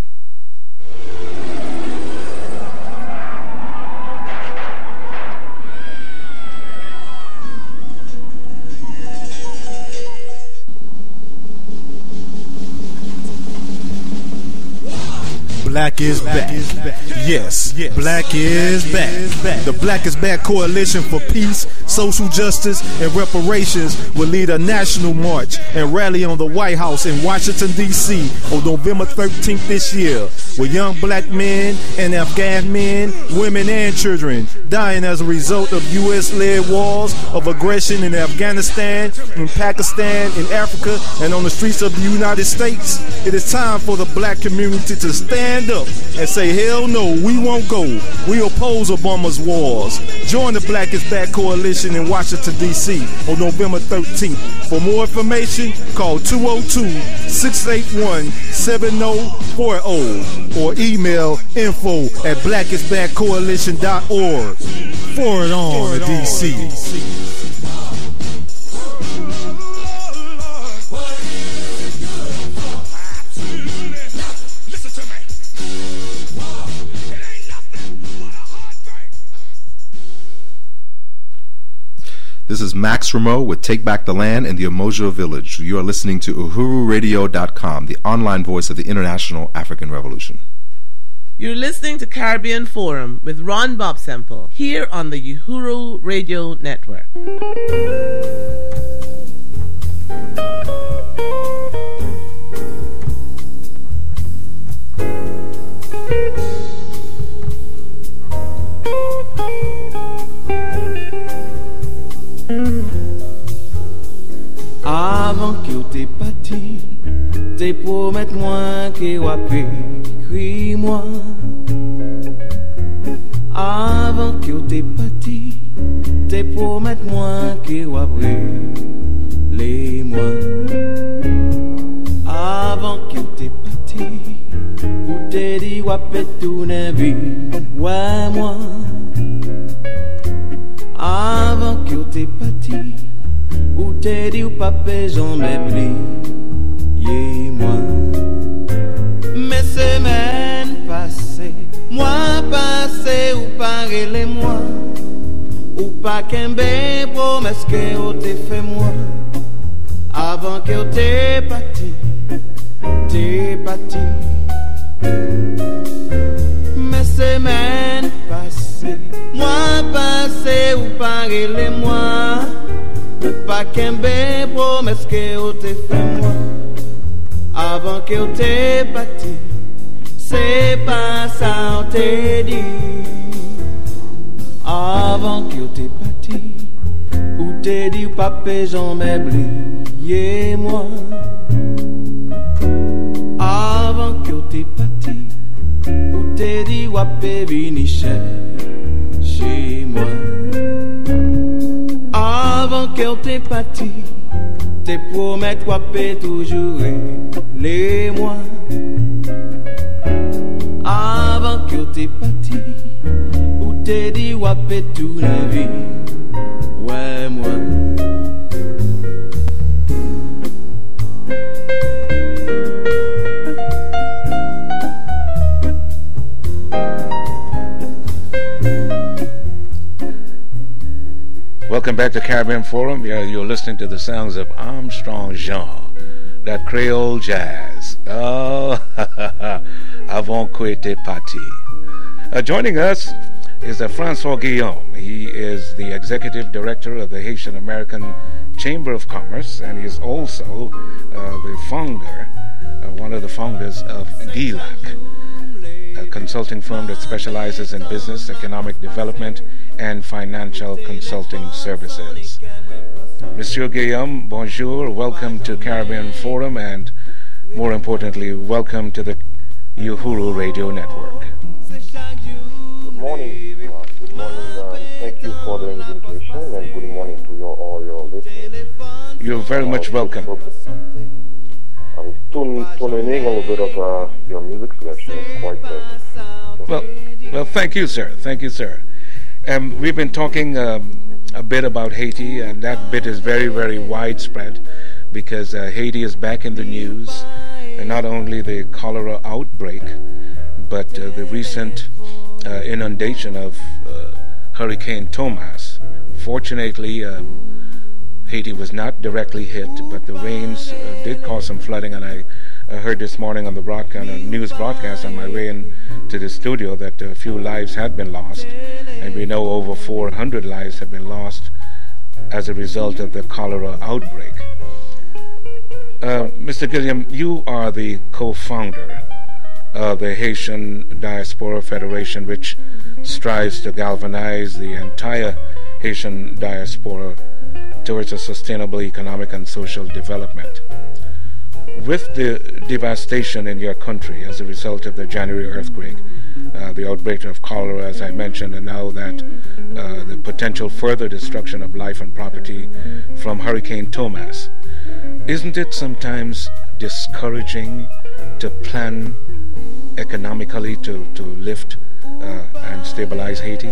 S6: Black is back. Yes, Black is back. The Black is Back Coalition for Peace, Social Justice, and Reparations will lead a national march and rally on the White House in Washington, D C on November thirteenth this year, with young black men and Afghan men, women, and children dying as a result of U S-led wars of aggression in Afghanistan, in Pakistan, in Africa, and on the streets of the United States. It is time for the black community to stand up and say, hell no, we won't go. We oppose Obama's wars. Join the Black is Back Coalition in Washington, D C on November thirteenth. For more information, call two oh two, six eight one, seven oh four oh or email info at black is back coalition dot org. Forward on to D C.
S7: This is Max Rameau with Take Back the Land in the Umoja Village. You are listening to uhuru radio dot com, the online voice of the International African Revolution.
S8: You're listening to Caribbean Forum with Ron Bob Semple here on the Uhuru Radio Network.
S2: Avant que t'es parti, t'es promettre moi que wap écrit moi. Avant que t'es parti, t'es promettre moi que wap les moi. Avant que t'es parti, ou t'es dit wap tout n'a vie, ouais moi. Avant que t'es parti, ou t'es dit ou pas j'en m'oublie, yeah moi. Mes semaines passées, moi passé ou pas les moi, ou pas qu'un bé promesse que ou t'es fait moi. Avant que t'es parti, t'es parti. Mes semaines passées, moi passé ou pas les moi. Pas qu'un bé promesse que ou t'es fait moi. Avant que ou t'es parti, c'est pas ça ou t'es dit. Avant que ou t'es parti, ou t'es dit ou papé j'en m'oublie moi. Avant que ou t'es parti, ou t'es dit ou papé vini chez moi. Avant que t'es parti, t'es promettre wapé toujours les mois. Avant que t'es parti, ou t'es dit wapé toute la vie, ouais moi.
S1: Welcome back to Caribbean Forum. Yeah, you're listening to the sounds of Armstrong Jean, that Creole jazz. Oh, avant que t'es parti. Uh, joining us is uh, Francois Guillaume. He is the executive director of the Haitian American Chamber of Commerce, and he is also uh, the founder, uh, one of the founders of G I L A C, a consulting firm that specializes in business, economic development, and financial consulting services. Monsieur Guillaume, bonjour, welcome to Caribbean Forum, and more importantly, welcome to the Uhuru Radio Network.
S9: Good morning, uh, good morning, uh, thank you for the invitation, and good morning to your, all your listeners.
S1: You're very uh, much welcome.
S9: I was tuning, tuning in a little bit of uh, your music selection. It's quite pleasant.
S1: Well, well, thank you, sir. Thank you, sir. Um, we've been talking um, a bit about Haiti, and that bit is very, very widespread. because uh, Haiti is back in the news, and not only the cholera outbreak, but uh, the recent uh, inundation of uh, Hurricane Thomas. Fortunately, uh, Haiti was not directly hit, but the rains uh, did cause some flooding, and I uh, heard this morning on the broadcast, uh, news broadcast on my way into the studio that a few lives had been lost, and we know over four hundred lives have been lost as a result of the cholera outbreak. Uh, Mister Gilliam, you are the co-founder of the Haitian Diaspora Federation, which strives to galvanize the entire Haitian diaspora towards a sustainable economic and social development. With the devastation in your country as a result of the January earthquake, uh, the outbreak of cholera, as I mentioned, and now that uh, the potential further destruction of life and property from Hurricane Thomas, isn't it sometimes discouraging to plan economically to, to lift uh, and stabilize Haiti?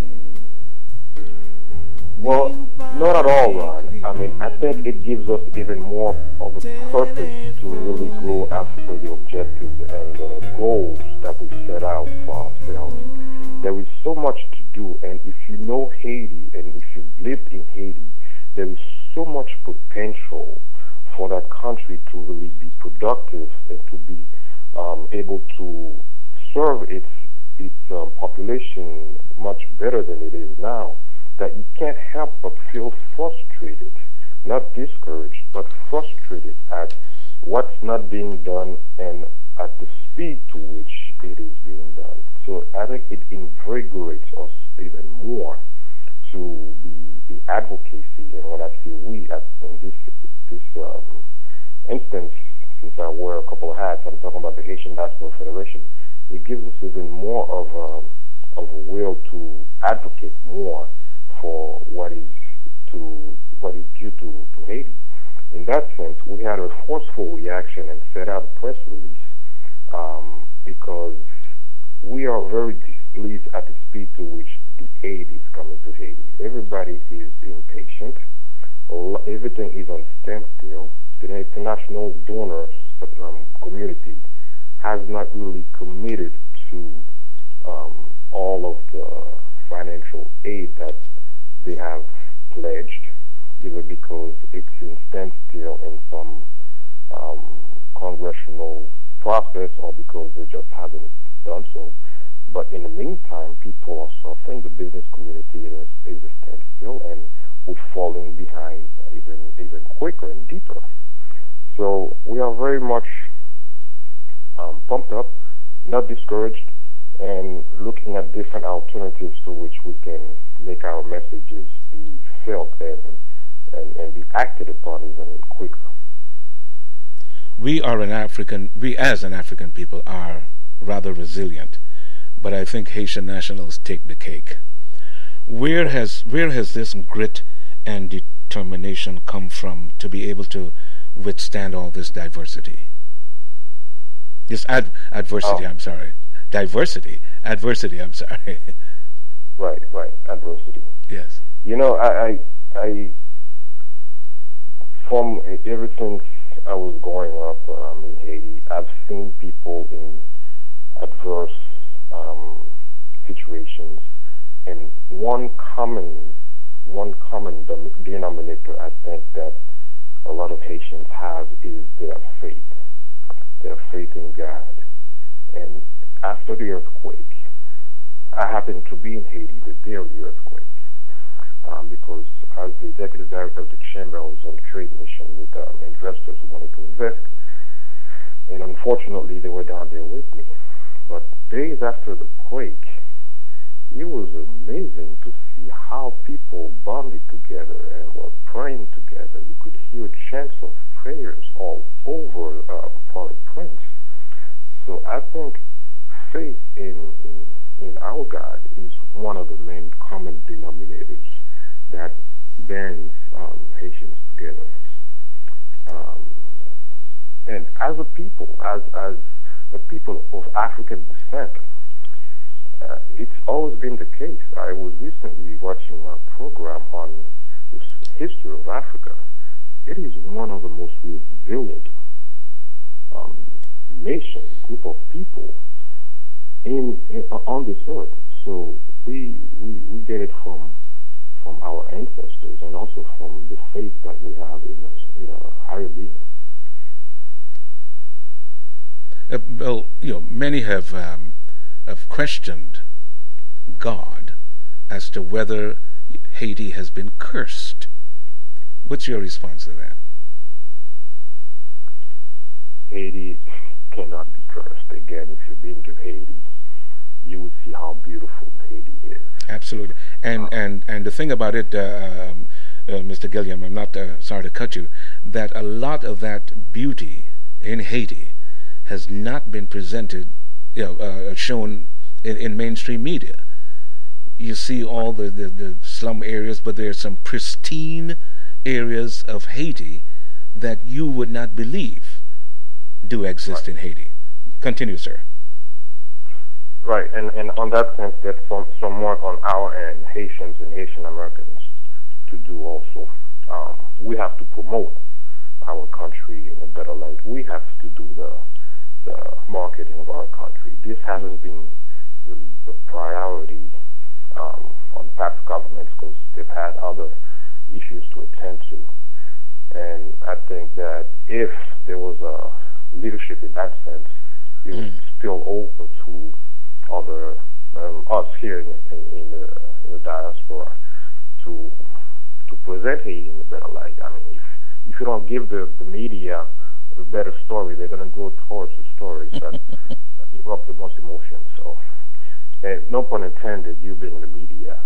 S9: Well, not at all, Ron. I mean, I think it gives us even more of a purpose to really go after the objectives and uh, goals that we set out for ourselves. There is so much to do, and if you know Haiti and if you've lived in Haiti, there is so much potential for that country to really be productive and to be um, able to serve its its um, population much better than it is now, that you can't help but feel frustrated, not discouraged, but frustrated at what's not being done and at the speed to which it is being done. So I think it invigorates us even more to be the advocacy, and when I say we, at, in this this um, instance, since I wear a couple of hats, I'm talking about the Haitian Diaspora Federation. It gives us even more of a, of a will to advocate more for what is to what is due to, to Haiti. In that sense, we had a forceful reaction and set out a press release um, because we are very displeased at the speed to which the aid is coming to Haiti. Everybody is impatient. Everything is on standstill. The international donor um, community has not really committed to um, all of the financial aid that they have pledged, either because it's in standstill in some um, congressional process or because they just haven't done so. But in the meantime, people are suffering. The business community is, is a standstill, and we're falling behind even even quicker and deeper. So we are very much um, pumped up, not discouraged, and looking at different alternatives to which we can make our messages be felt and, and, and be acted upon even quicker.
S1: We are an African, we as an African people are rather resilient, but I think Haitian nationals take the cake. Where has, where has this grit and determination come from to be able to withstand all this diversity? This ad- adversity, oh. I'm sorry. Diversity. Adversity, I'm sorry.
S9: Right, right. Adversity.
S1: Yes.
S9: You know, I, I, I from ever since I was growing up um, in Haiti, I've seen people in adverse um, situations, and one common, one common denominator I think that a lot of Haitians have is their faith, their faith in God. And after the earthquake, I happened to be in Haiti the day of the earthquake um, because as the executive director of the chamber, I was on a trade mission with um, investors who wanted to invest, and unfortunately they were down there with me. But days after the quake, it was amazing to see how people bonded together and were praying together. You could hear chants of prayers all over uh, Port-au-Prince. So I think faith in, in in our God is one of the main common denominators that binds um, Haitians together. Um, and as a people, as as a people of African descent, uh, it's always been the case. I was recently watching a program on the history of Africa, it is one of the most resilient um, nation, group of people in, in on this earth. So we, we we get it from from our ancestors and also from the faith that we have in a, in a higher being.
S1: Uh, well, you know, many have um, have questioned God as to whether Haiti has been cursed. What's your response to that?
S9: Haiti cannot be cursed. Again, if you've been to Haiti, you would see how beautiful Haiti is.
S1: Absolutely. And um, and, and the thing about it, uh, um, uh, Mister Gilliam, I'm not uh, sorry to cut you, that a lot of that beauty in Haiti has not been presented, you know, uh, shown in, in mainstream media. You see all the, the, the slum areas, but there are some pristine areas of Haiti that you would not believe do exist right. in Haiti. Continue, sir.
S9: Right, and, and on that sense, there's some, some work on our end, Haitians and Haitian Americans, to do also. Um, we have to promote our country in a better light. We have to do the the marketing of our country. This hasn't been really a priority um, on past governments because they've had other issues to attend to. And I think that if there was a leadership in that sense, it would mm. spill over to other um, us here in, in, in the in the diaspora to to present Haiti in a better light. I mean, if if you don't give the, the media a better story, they're going to go towards the stories that, that erupt the most emotion. So, and no pun intended, you being in the media.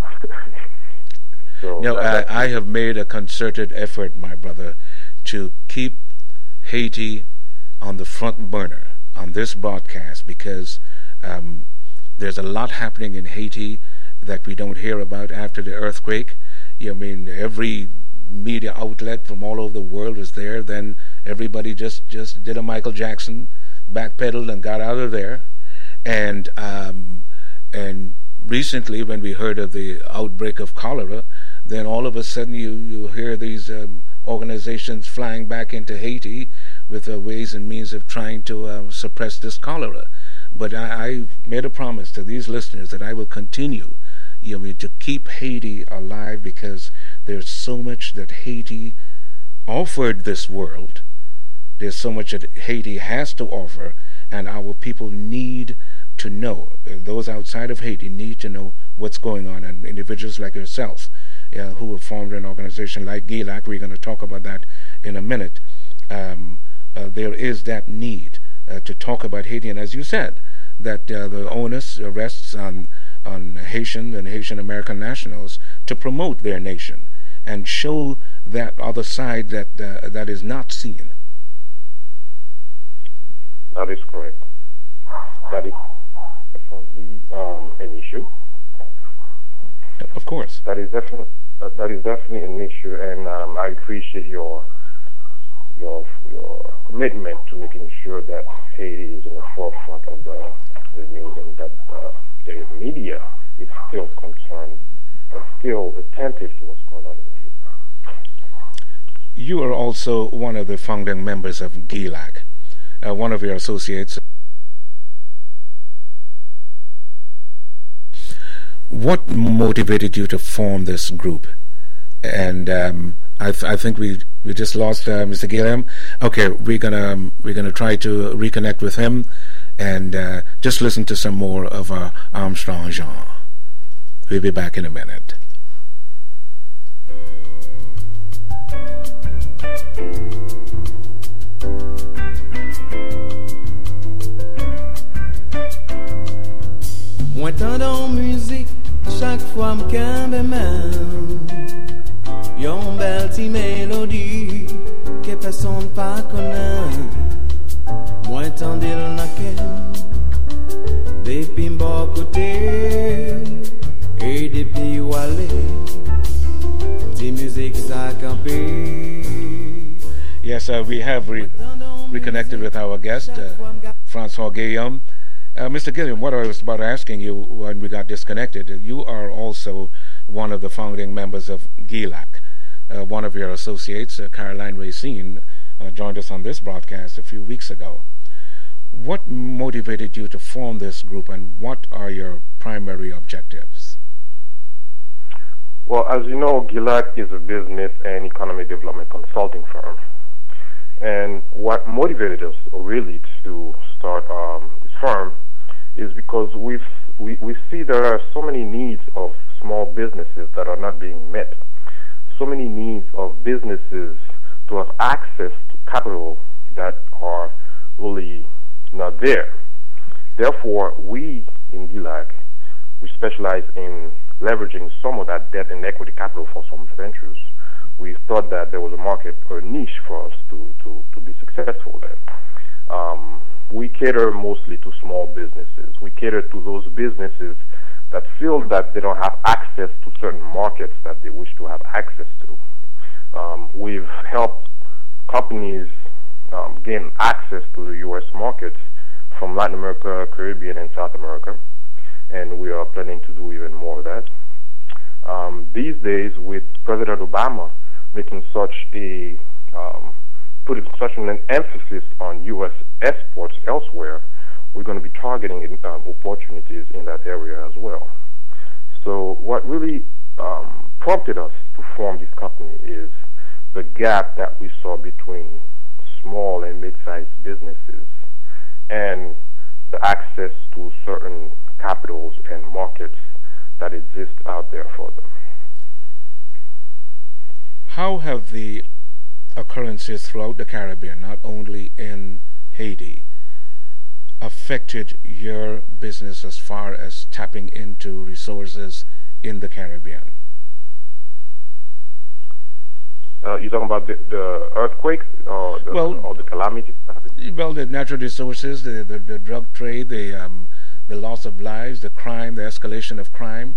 S9: so
S1: no,
S9: that,
S1: I, I have made a concerted effort, my brother, to keep Haiti on the front burner on this broadcast because um, there's a lot happening in Haiti that we don't hear about after the earthquake. You know, I mean, every media outlet from all over the world was there. Then everybody just, just did a Michael Jackson, backpedaled and got out of there. And um, and recently, when we heard of the outbreak of cholera, then all of a sudden you, you hear these um, organizations flying back into Haiti with uh, ways and means of trying to uh, suppress this cholera. But I, I made a promise to these listeners that I will continue, you know, to keep Haiti alive because there's so much that Haiti offered this world. There's so much that Haiti has to offer, and our people need to know. Those outside of Haiti need to know what's going on, and individuals like yourself uh, who have formed an organization like G I L A C, we're going to talk about that in a minute. Um, uh, there is that need uh, to talk about Haiti, and as you said, that uh, the onus rests on on Haitian and Haitian American nationals to promote their nation and show that other side that uh, that is not seen.
S9: That is correct. That is definitely um, an issue.
S1: Of course.
S9: That is definitely uh, that is definitely an issue, and um, I appreciate your your your commitment to making sure that Haiti is in the forefront of the the news and that uh, the media is still concerned and still attentive to what's going on in Haiti.
S1: You are also one of the founding members of G I L A C. Uh, one of your associates. What motivated you to form this group? And um, I, th- I think we we just lost uh, Mister Gilliam. Okay, we're gonna um, we're gonna try to reconnect with him and uh, just listen to some more of uh, Armstrong Jean. We'll be back in a minute.
S2: Mwen tendon musique chaque fois m'kembe men yon bel ti mélodie que personne pas connaît. Mwen tendil naken depuis m'bo côté et depuis wale ti musique sa campé.
S1: Yes, uh, we have re- reconnected with our guest, uh, Francois Guillaume. Uh, Mister Gilliam, what I was about asking you when we got disconnected, you are also one of the founding members of G I L A C. uh, one of your associates, uh, Caroline Racine, uh, joined us on this broadcast a few weeks ago. What motivated you to form this group, and what are your primary objectives?
S9: Well, as you know, GILAC is a business and economic development consulting firm. And what motivated us really to start um, this firm is because we've, we we see there are so many needs of small businesses that are not being met. So many needs of businesses to have access to capital that are really not there. Therefore, we in GILAC, we specialize in leveraging some of that debt and equity capital for some ventures. We thought that there was a market or a niche for us to, to, to be successful in. Um, we cater mostly to small businesses. We cater to those businesses that feel that they don't have access to certain markets that they wish to have access to. Um, we've helped companies um, gain access to the U S markets from Latin America, Caribbean, and South America, and we are planning to do even more of that. Um, these days, with President Obama making such a um, putting such an emphasis on U S exports elsewhere, we're going to be targeting um, opportunities in that area as well. So what really um, prompted us to form this company is the gap that we saw between small and mid-sized businesses and the access to certain capitals and markets that exist out there for them.
S1: How have the occurrences throughout the Caribbean, not only in Haiti, affected your business as far as tapping into resources in the Caribbean?
S9: Uh, you're talking about the, the earthquakes or the,
S1: well,
S9: or the calamities that happened?
S1: Well, the natural resources, the, the, the drug trade, the, um, the loss of lives, the crime, the escalation of crime.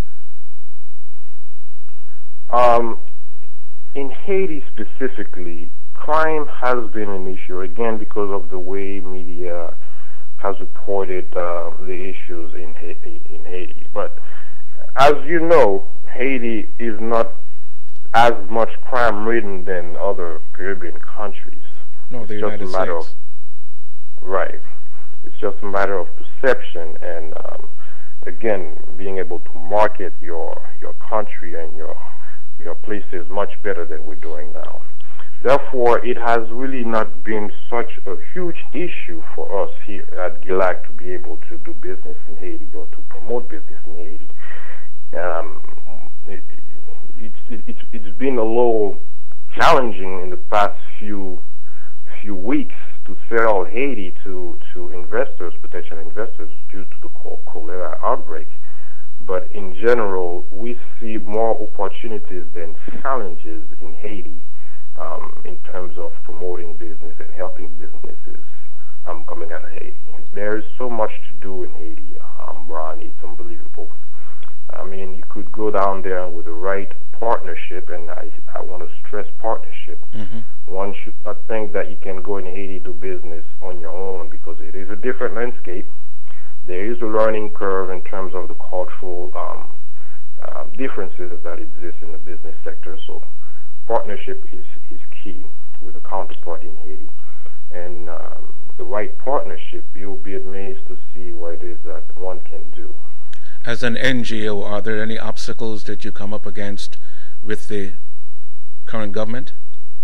S9: Um, in Haiti specifically, crime has been an issue, again, because of the way media has reported uh, the issues in Haiti, in Haiti. But as you know, Haiti is not as much crime-ridden than other Caribbean countries.
S1: No, the
S9: it's
S1: United
S9: just a matter
S1: States.
S9: Of, right. It's just a matter of perception and, um, again, being able to market your your country and your your places much better than we're doing now. Therefore, it has really not been such a huge issue for us here at GILAC to be able to do business in Haiti or to promote business in Haiti. Um, it, it's, it's, it's been a little challenging in the past few few weeks to sell Haiti to, to investors, potential investors, due to the cholera outbreak. But in general, we see more opportunities than challenges in Haiti um, in terms of promoting business and helping businesses um, coming out of Haiti. There is so much to do in Haiti, um, Ron. It's unbelievable. I mean, you could go down there with the right partnership, and I, I want to stress partnership. Mm-hmm. One should not think that you can go in Haiti do business on your own, because it is a different landscape. There is a learning curve in terms of the cultural um, uh, differences that exist in the business sector. So partnership is, is key with a counterpart in Haiti. And um, the right partnership, you'll be amazed to see what it is that one can do.
S1: As an N G O, are there any obstacles that you come up against with the current government?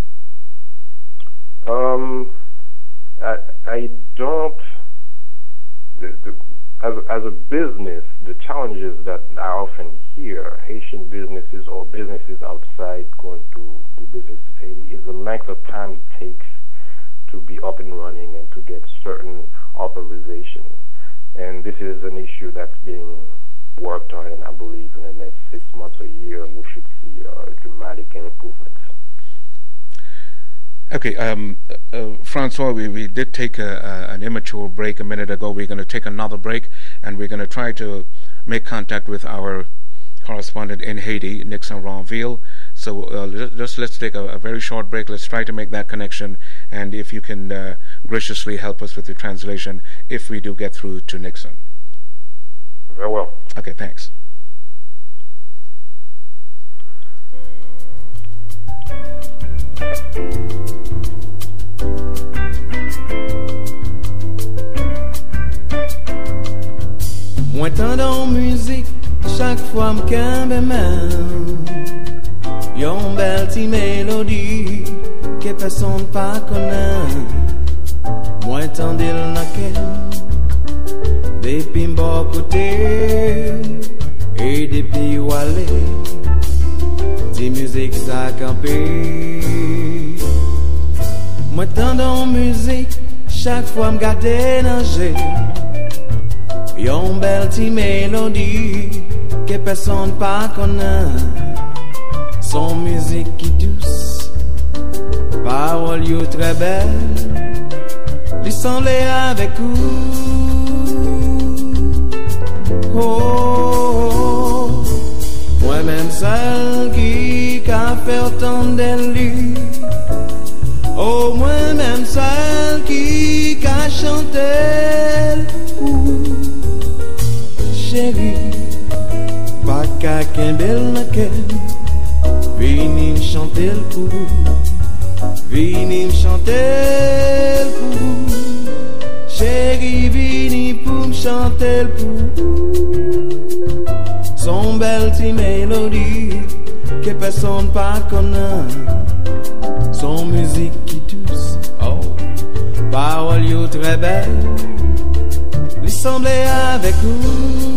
S9: Um, I, I don't. The, the, as, as a business, the challenges that I often hear Haitian businesses or businesses outside going to do business in Haiti is the length of time it takes to be up and running and to get certain authorization. And this is an issue that's being worked on, and I believe in the next six months or a year we should see uh, dramatic improvements.
S1: Okay, um, uh, Francois, we, we did take a, a, an immature break a minute ago. We're going to take another break, and we're going to try to make contact with our correspondent in Haiti, Nixon Ronville. So uh, just let's take a, a very short break. Let's try to make that connection, and if you can uh, graciously help us with the translation if we do get through to Nixon.
S9: Very well.
S1: Okay, thanks.
S2: Moi t'entends musique chaque fois m'kembe même. Yon belle ti mélodie que personne pas connaît. Moi t'entends naquel depuis m'bon côté et depuis walé. Ti musique ça campé. Moi t'entends musique chaque fois m'garder nager. Yon belle ti mélodie que personne pas connaît. Son musique qui douce, parole yo très belle. Lui semblait avec vous. Oh, oh, oh. Moi-même seul qui a fait autant de lui. Oh, moi-même seul qui a chanté. Chérie, pas qu'à qu'un bel naquel. Vini me chanter le pour Vini me chanter le pour Chérie, vini pour me chanter le pour Son belle ti mélodie que personne pas connaît. Son musique qui douce, oh, parole yo très belle. Lui semblait avec vous.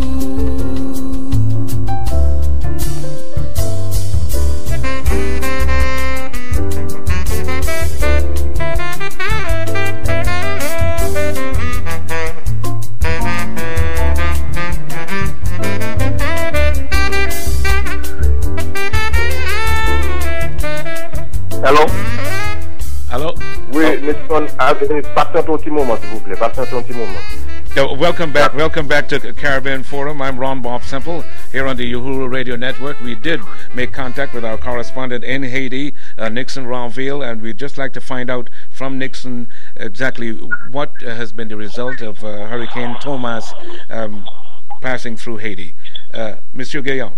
S9: Allô?
S1: Hello?
S9: Oui, Nixon, patiente un petit moment, s'il vous plaît. Patiente un petit moment.
S1: So, welcome back. Welcome back to Caribbean Forum. I'm Ron Bob Simple here on the Uhuru Radio Network. We did make contact with our correspondent in Haiti, uh, Nixon Ronville, and we'd just like to find out from Nixon exactly what uh, has been the result of uh, Hurricane Thomas um, passing through Haiti. Uh, Monsieur Guillaume.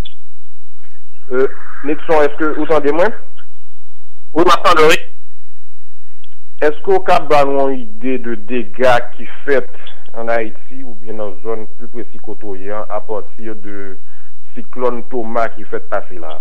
S9: Euh, Nixon, est-ce que vous entendez-moi?
S10: Oui, m'entendez, oui.
S9: Est-ce qu'au Cap Banou une idée de dégâts qui fait en Haïti ou bien dans une zone plus précise côtoyant à partir de cyclone Thomas qui fait passer là?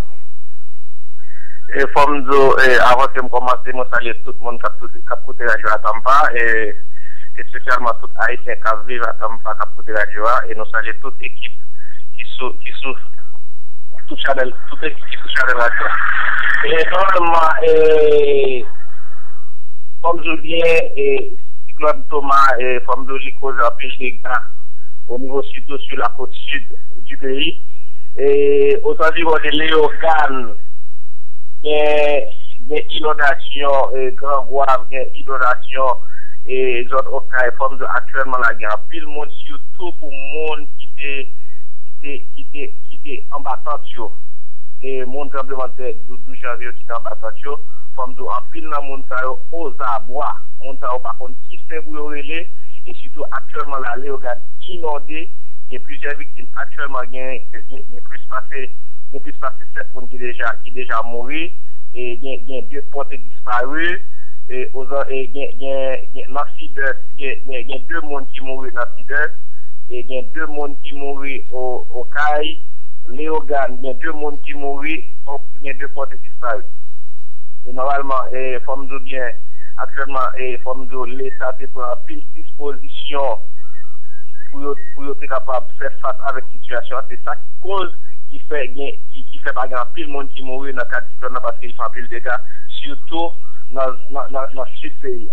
S10: Et comme je, avant que je commence, je salue tout le monde qui a côté radio à Tampa et spécialement tout Haïtien qui vivent à Tampa qui a côté radio et nous saluons toute équipe qui sous qui sous tout channel, toute équipe qui sous channel radio. Et normalement, et comme je viens et cyclone Thomas et comme je l'ai causé un peu de dégâts au niveau surtout sur la côte sud du pays et aux environs de Léogane. Il y a des inondations, Grand Goave, il y a des inondations et zone Okaï, comme actuellement la guerre. Puis le monde, surtout pour le monde qui était qui était qui était en battant, et le monde tremblement de terre douze janvier qui était en battant, comme en pile dans le monde, aux abois, on ne sait pas qui fait pour relais, et surtout actuellement la Léogane inondée, il y a plusieurs victimes actuellement, il y a plus passé. Il y a plus de sept personnes qui déjà qui déjà morts et il y a deux portes disparues et aux et il y a il y a il y a deux monde qui mourent dans Sidus et il y a deux monde qui mourent au au Caille Léogane, il y a deux monde qui mourent, il y a deux portes disparues. Et normalement et comme je bien actuellement et comme je l'État prend pile disposition pour pour être capable de faire face avec la situation, c'est ça qui cause qui fait qui qui fait pas grand pile monde qui mourir dans quatre cyclone parce qu'il fait pile dégâts surtout dans dans dans sud pays.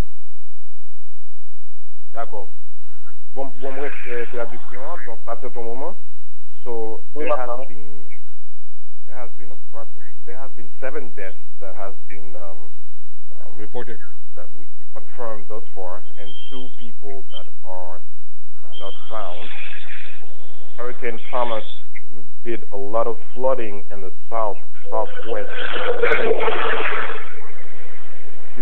S9: D'accord. Bon bon bref traduction donc passez ton moment. So there has been there has been a there has been seven deaths that has been um, um,
S1: reported
S9: that we confirmed thus far and two people that are not found. Hurricane Thomas did a lot of flooding in the south, southwest,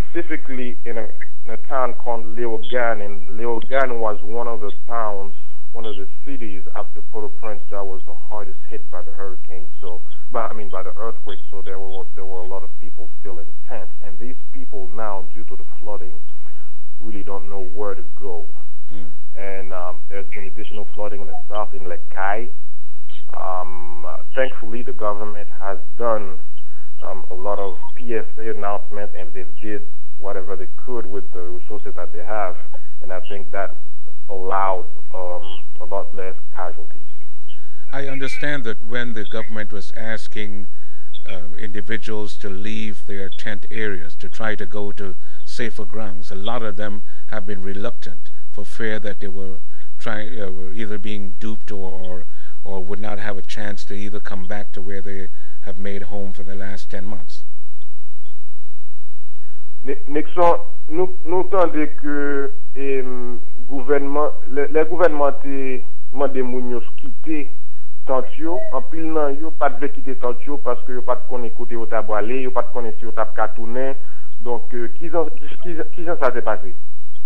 S9: specifically in a, in a town called Léogane. And Léogane was one of the towns one of the cities after Port-au-Prince that was the hardest hit by the hurricane. So, but I mean by the earthquake. So there were there were a lot of people still in tents, and these people now, due to the flooding, really don't know where to go. Mm. And um, there's been additional flooding in the south in Lake Kai. Um, uh, thankfully, the government has done um, a lot of P S A announcements, and they did whatever they could with the resources that they have, and I think that allowed um, a lot less casualties.
S1: I understand that when the government was asking uh, individuals to leave their tent areas to try to go to safer grounds, a lot of them have been reluctant for fear that they were trying, uh, were either being duped or, or or would not have a chance to either come back to where they have made home for the last ten months.
S9: Nixon, nous nous entendons que eh, gouvernement, les, les gouvernements te mandé moun yo quitter tant yo, en pile nan yo pas de quitter tant yo parce que yo pas de connait côté yo t'a aller, yo pas de connait si yo t'a ka tourner. Donc euh, qui qui qui ça s'est passé?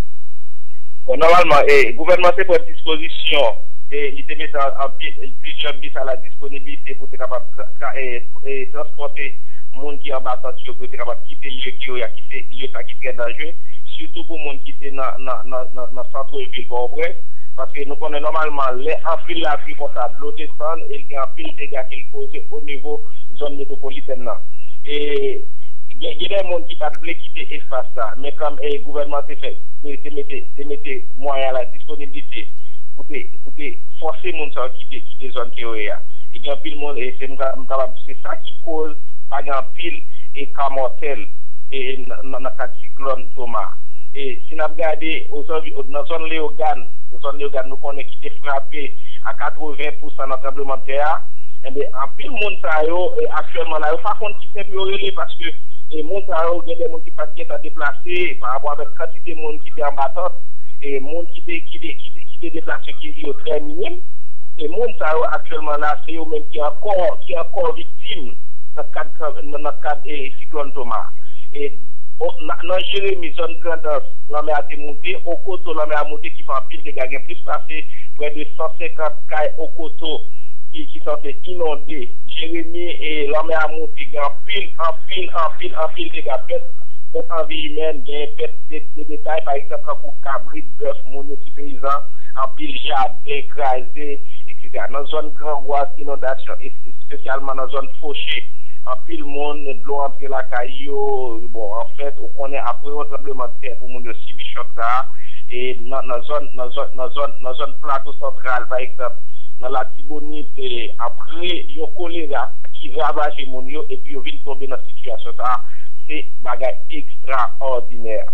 S10: Bon, normalement, le eh, gouvernement s'est pris disposition et il te met en, en plusieurs bis à la disponibilité pour être capable de transporter les gens qui sont en bas pour être capable de quitter le lieu qui est quitter lieu qui est très dangereux, surtout pour les gens qui sont dans le centre-ville Port-au-Prince, parce que nous connaissons normalement les enfiles la pluie pour ça, l'eau descend et il y a un pile de dégâts qui posent au niveau zone métropolitaine. Et il y a des gens qui ne veulent quitter l'espace, mais comme le gouvernement te fait, te mettez moyens à la disponibilité pour te forcer les gens à quitter les zones qui sont là. Et il y a un pile monde, et c'est ça qui cause pas un pile et cas mortel et dans le cas de cyclone Thomas. Et si nous regardons dans la zone Léogane, la zone Léogane, nous connaissons qui est frappé à quatre-vingts pour cent dans le tremblement de terre. Et bien, en pile monde ça yo actuellement là, il faut pas quitter pour relayer parce que les monde ça yo, il y a des gens qui pas être déplacés par rapport à la quantité de monde qui est en bateau et monde qui est qui qui qui déplacé qui est très minime. Et monde ça yo actuellement là, c'est eux même qui encore qui encore victime dans le cadre dans le cadre et cyclone Thomas. Et dans Jérémy zone grandance, la mer a monté au coteau, la mer a monté qui fait un pile de dégâts, plus passé près de cent cinquante cailles au coteau qui qui sont inondés. Jérémy et la mer a monté en pile en pile en pile en pile de dégâts, peste en vie humaine, des des détails par exemple comme cabri, bœuf, monotype paysan, en pile jardin écrasé, et cetera. Dans zone grand ouest inondation, et spécialement dans zone fauchée. En pile monde de l'eau entre la caillou, bon en fait on connaît après un tremblement de terre pour monde subir choc ça et dans la zone dans zone dans zone dans zone plateau central par exemple dans la Tibonite après yo choléra qui ravage monde yo et puis yo vinn tomber dans situation ça c'est bagay extraordinaire.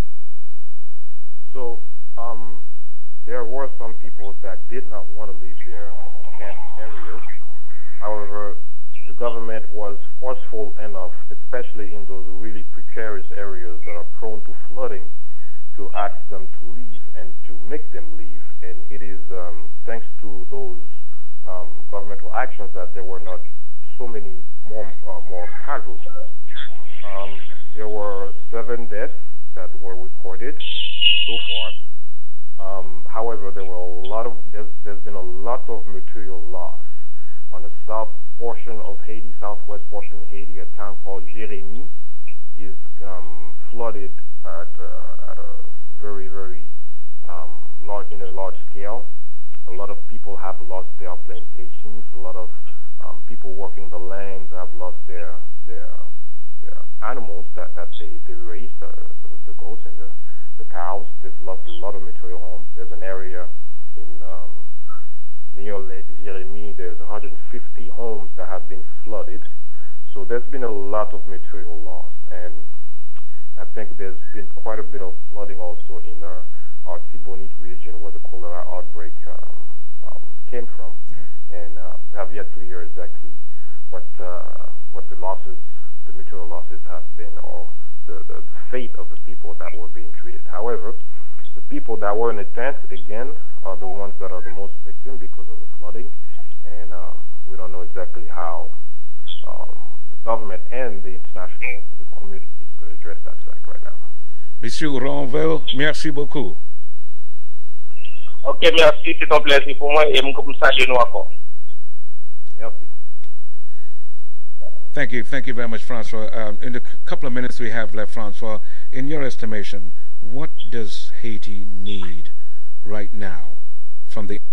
S9: So um there were some people that did not want to leave their camp areas. However, the government was forceful enough, especially in those really precarious areas that are prone to flooding, to ask them to leave and to make them leave. And it is um, thanks to those um, governmental actions that there were not so many more uh, more casualties. Um, there were seven deaths that were recorded so far. Um, however, there were a lot of there's, there's been a lot of material loss on the south portion of Haiti, southwest portion of Haiti. A town called Jérémy is um, flooded at, uh, at a very, very um, large, in a large scale. A lot of people have lost their plantations. A lot of um, people working the lands have lost their their, their animals that, that they, they raised, uh, the goats and the, the cows. They've lost a lot of material homes. There's an area in um, near Jérémy, there's one hundred fifty homes that have been flooded. So there's been a lot of material loss. And I think there's been quite a bit of flooding also in our, our Tibonite region where the cholera outbreak um, um, came from. Mm-hmm. And uh, we have yet to hear exactly what uh, what the losses, the material losses have been, or the, the, the fate of the people that were being treated. However, the people that were in the tents, again, are the ones that are the most victim because of the flooding, and um, we don't know exactly how um, the government and the international the community is going to address that fact right now.
S1: Monsieur Ranvel, merci beaucoup.
S10: Ok, merci, c'est un plaisir pour moi et je salue nous encore. Merci.
S1: Thank you. Thank you very much, Francois. Um, in the c- couple of minutes we have left, Francois, in your estimation, what does Haiti need right now from the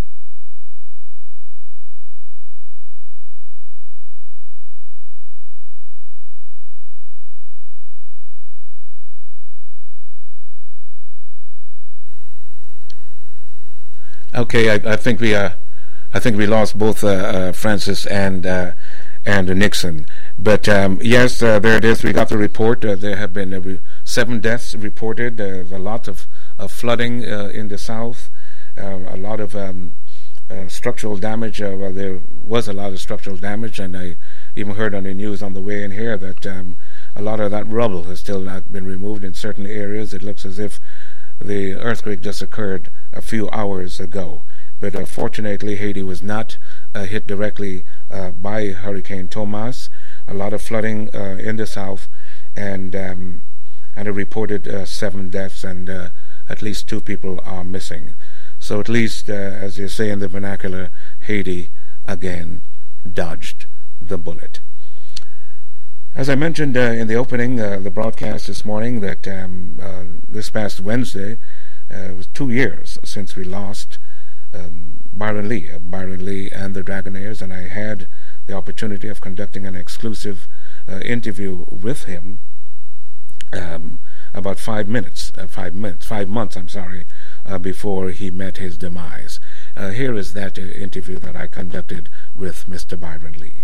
S1: Okay, I, I think we uh, I think we lost both uh, uh, Francis and uh, and Nixon. But um, yes, uh, there it is. We got the report. Uh, there have been uh, re- seven deaths reported. There's a lot of, of flooding uh, in the south. Uh, a lot of um, uh, structural damage. Uh, well, there was a lot of structural damage, and I even heard on the news on the way in here that um, a lot of that rubble has still not been removed in certain areas. It looks as if the earthquake just occurred a few hours ago. But uh, fortunately, Haiti was not uh, hit directly uh, by Hurricane Thomas. A lot of flooding uh, in the south, and um, and it reported uh, seven deaths, and uh, at least two people are missing. So at least, uh, as you say in the vernacular, Haiti again dodged the bullet. As I mentioned uh, in the opening, uh, the broadcast this morning, that um, uh, this past Wednesday, uh, it was two years since we lost um, Byron Lee, uh, Byron Lee and the Dragonaires, and I had the opportunity of conducting an exclusive uh, interview with him um, about five minutes, uh, five minutes, five months, I'm sorry, uh, before he met his demise. Uh, here is that uh, interview that I conducted with Mister Byron Lee.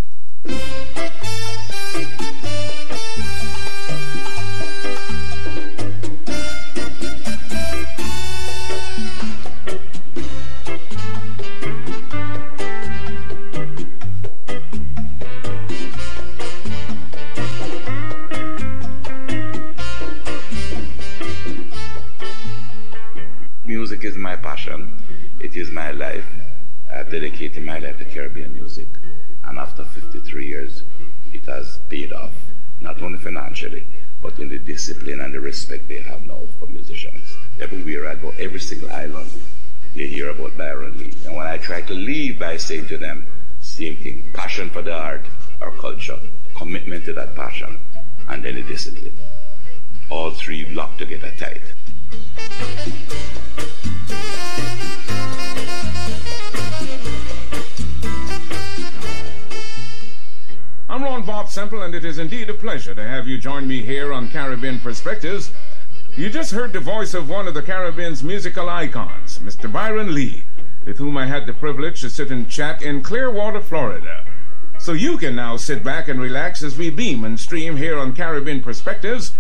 S11: Music is my passion. It is my life. I've dedicated my life to Caribbean music. And after fifty-three years, it has paid off, not only financially, but in the discipline and the respect they have now for musicians. Everywhere I go, every single island, they hear about Byron Lee. And when I try to leave by saying to them, same thing, passion for the art or culture, commitment to that passion, and then the discipline. All three locked together tight.
S1: I'm Ron Bob Semple, and it is indeed a pleasure to have you join me here on Caribbean Perspectives. You just heard the voice of one of the Caribbean's musical icons, Mister Byron Lee, with whom I had the privilege to sit and chat in Clearwater, Florida. So you can now sit back and relax as we beam and stream here on Caribbean Perspectives.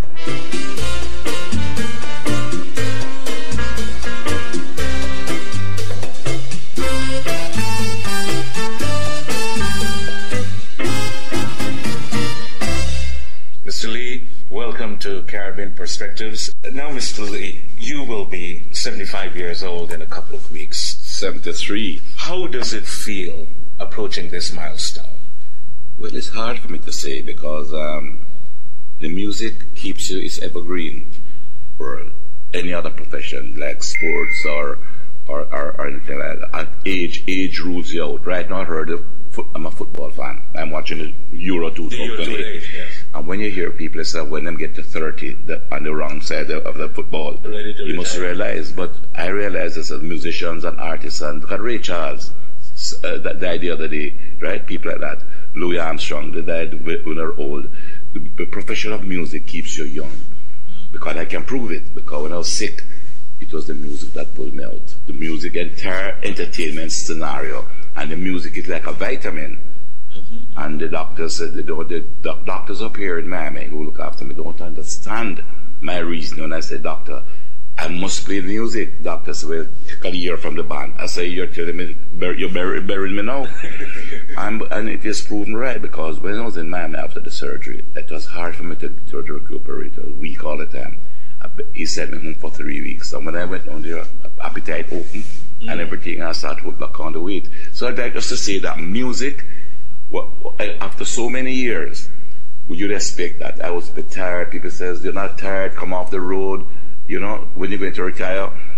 S12: Mister Lee, welcome to Caribbean Perspectives. Now, Mister Lee, you will be seventy-five years old in a couple of weeks.
S11: seventy-three.
S12: How does it feel approaching this milestone?
S11: Well, it's hard for me to say because um, the music keeps you, it's evergreen for any other profession like sports or or, or, or anything like that. Age, age rules you out. Right now I heard of Foot, I'm a football fan. I'm watching the Euro two thousand eight. Yes. And when you hear people say when them get to thirty, the, on the wrong side of, of the football, you retire. Must realize. But I realize this as musicians and artists, and look at Ray Charles, uh, that died the other day, right? People like that. Louis Armstrong, they died when they're old. The, the profession of music keeps you young, because I can prove it. Because when I was sick, it was the music that pulled me out. The music, entire entertainment scenario. And the music is like a vitamin. Mm-hmm. And the doctors said, the, the, the doctors up here in Miami who look after me don't understand my reason. When I say, doctor, I must play music. Doctor said, well, take a year from the band. I say, you're telling me, you're burying bury me now. and, and it is proven right, because when I was in Miami after the surgery, it was hard for me to, to recuperate a week all the time. He sent me home for three weeks. And when I went on there, appetite open. Mm. And everything, I started to put back on the weight. So I'd like just to say that music, well, after so many years, would you expect that? I was a bit tired. People says, you're not tired, come off the road. You know, when you're going to retire,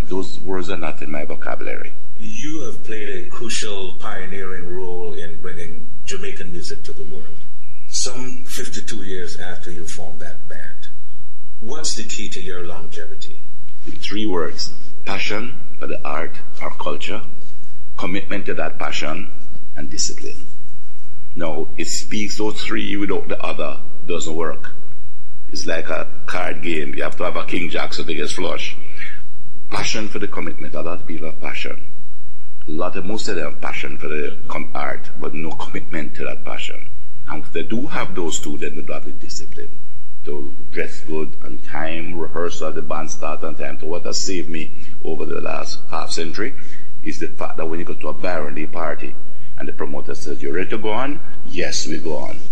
S11: those words are not in my vocabulary.
S12: You have played a crucial pioneering role in bringing Jamaican music to the world. Some fifty-two years after you formed that band, what's the key to your longevity?
S11: Three words: passion for the art or culture, commitment to that passion, and discipline. Now, it speaks those three without the other doesn't work. It's like a card game. You have to have a king jack so they get flush. Passion for the commitment. A lot of people have passion. A lot of, most of them have passion for the com- art, but no commitment to that passion. And if they do have those two, then they do have the discipline to dress good on time, rehearsal, the band start on time. So what has saved me over the last half century is the fact that when you go to a Barony party and the promoter says, "You ready to go on?" Yes, we go on.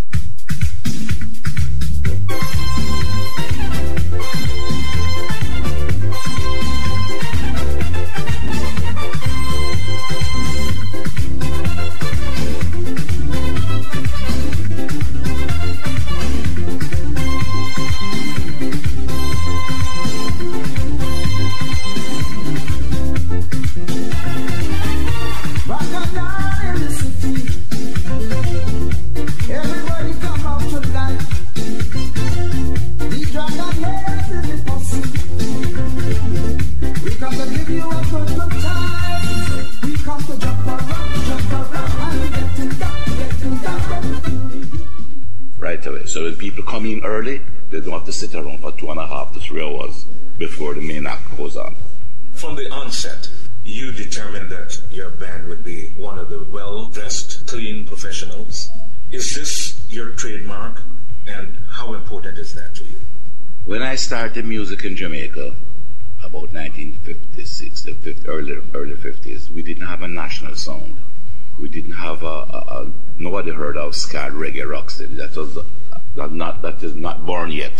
S11: Right away. So when people come in early, they don't have to sit around for two and a half to three hours before the main act goes on.
S12: From the onset, you determined that your band would be one of the well-dressed, clean professionals. Is this your trademark, and how important is that to you?
S11: When I started music in Jamaica, about nineteen fifty-six, the fifth, early, early fifties, we didn't have a national sound. We didn't have a, a, a nobody heard of ska, reggae, rocksteady. That was uh, not that is not born yet.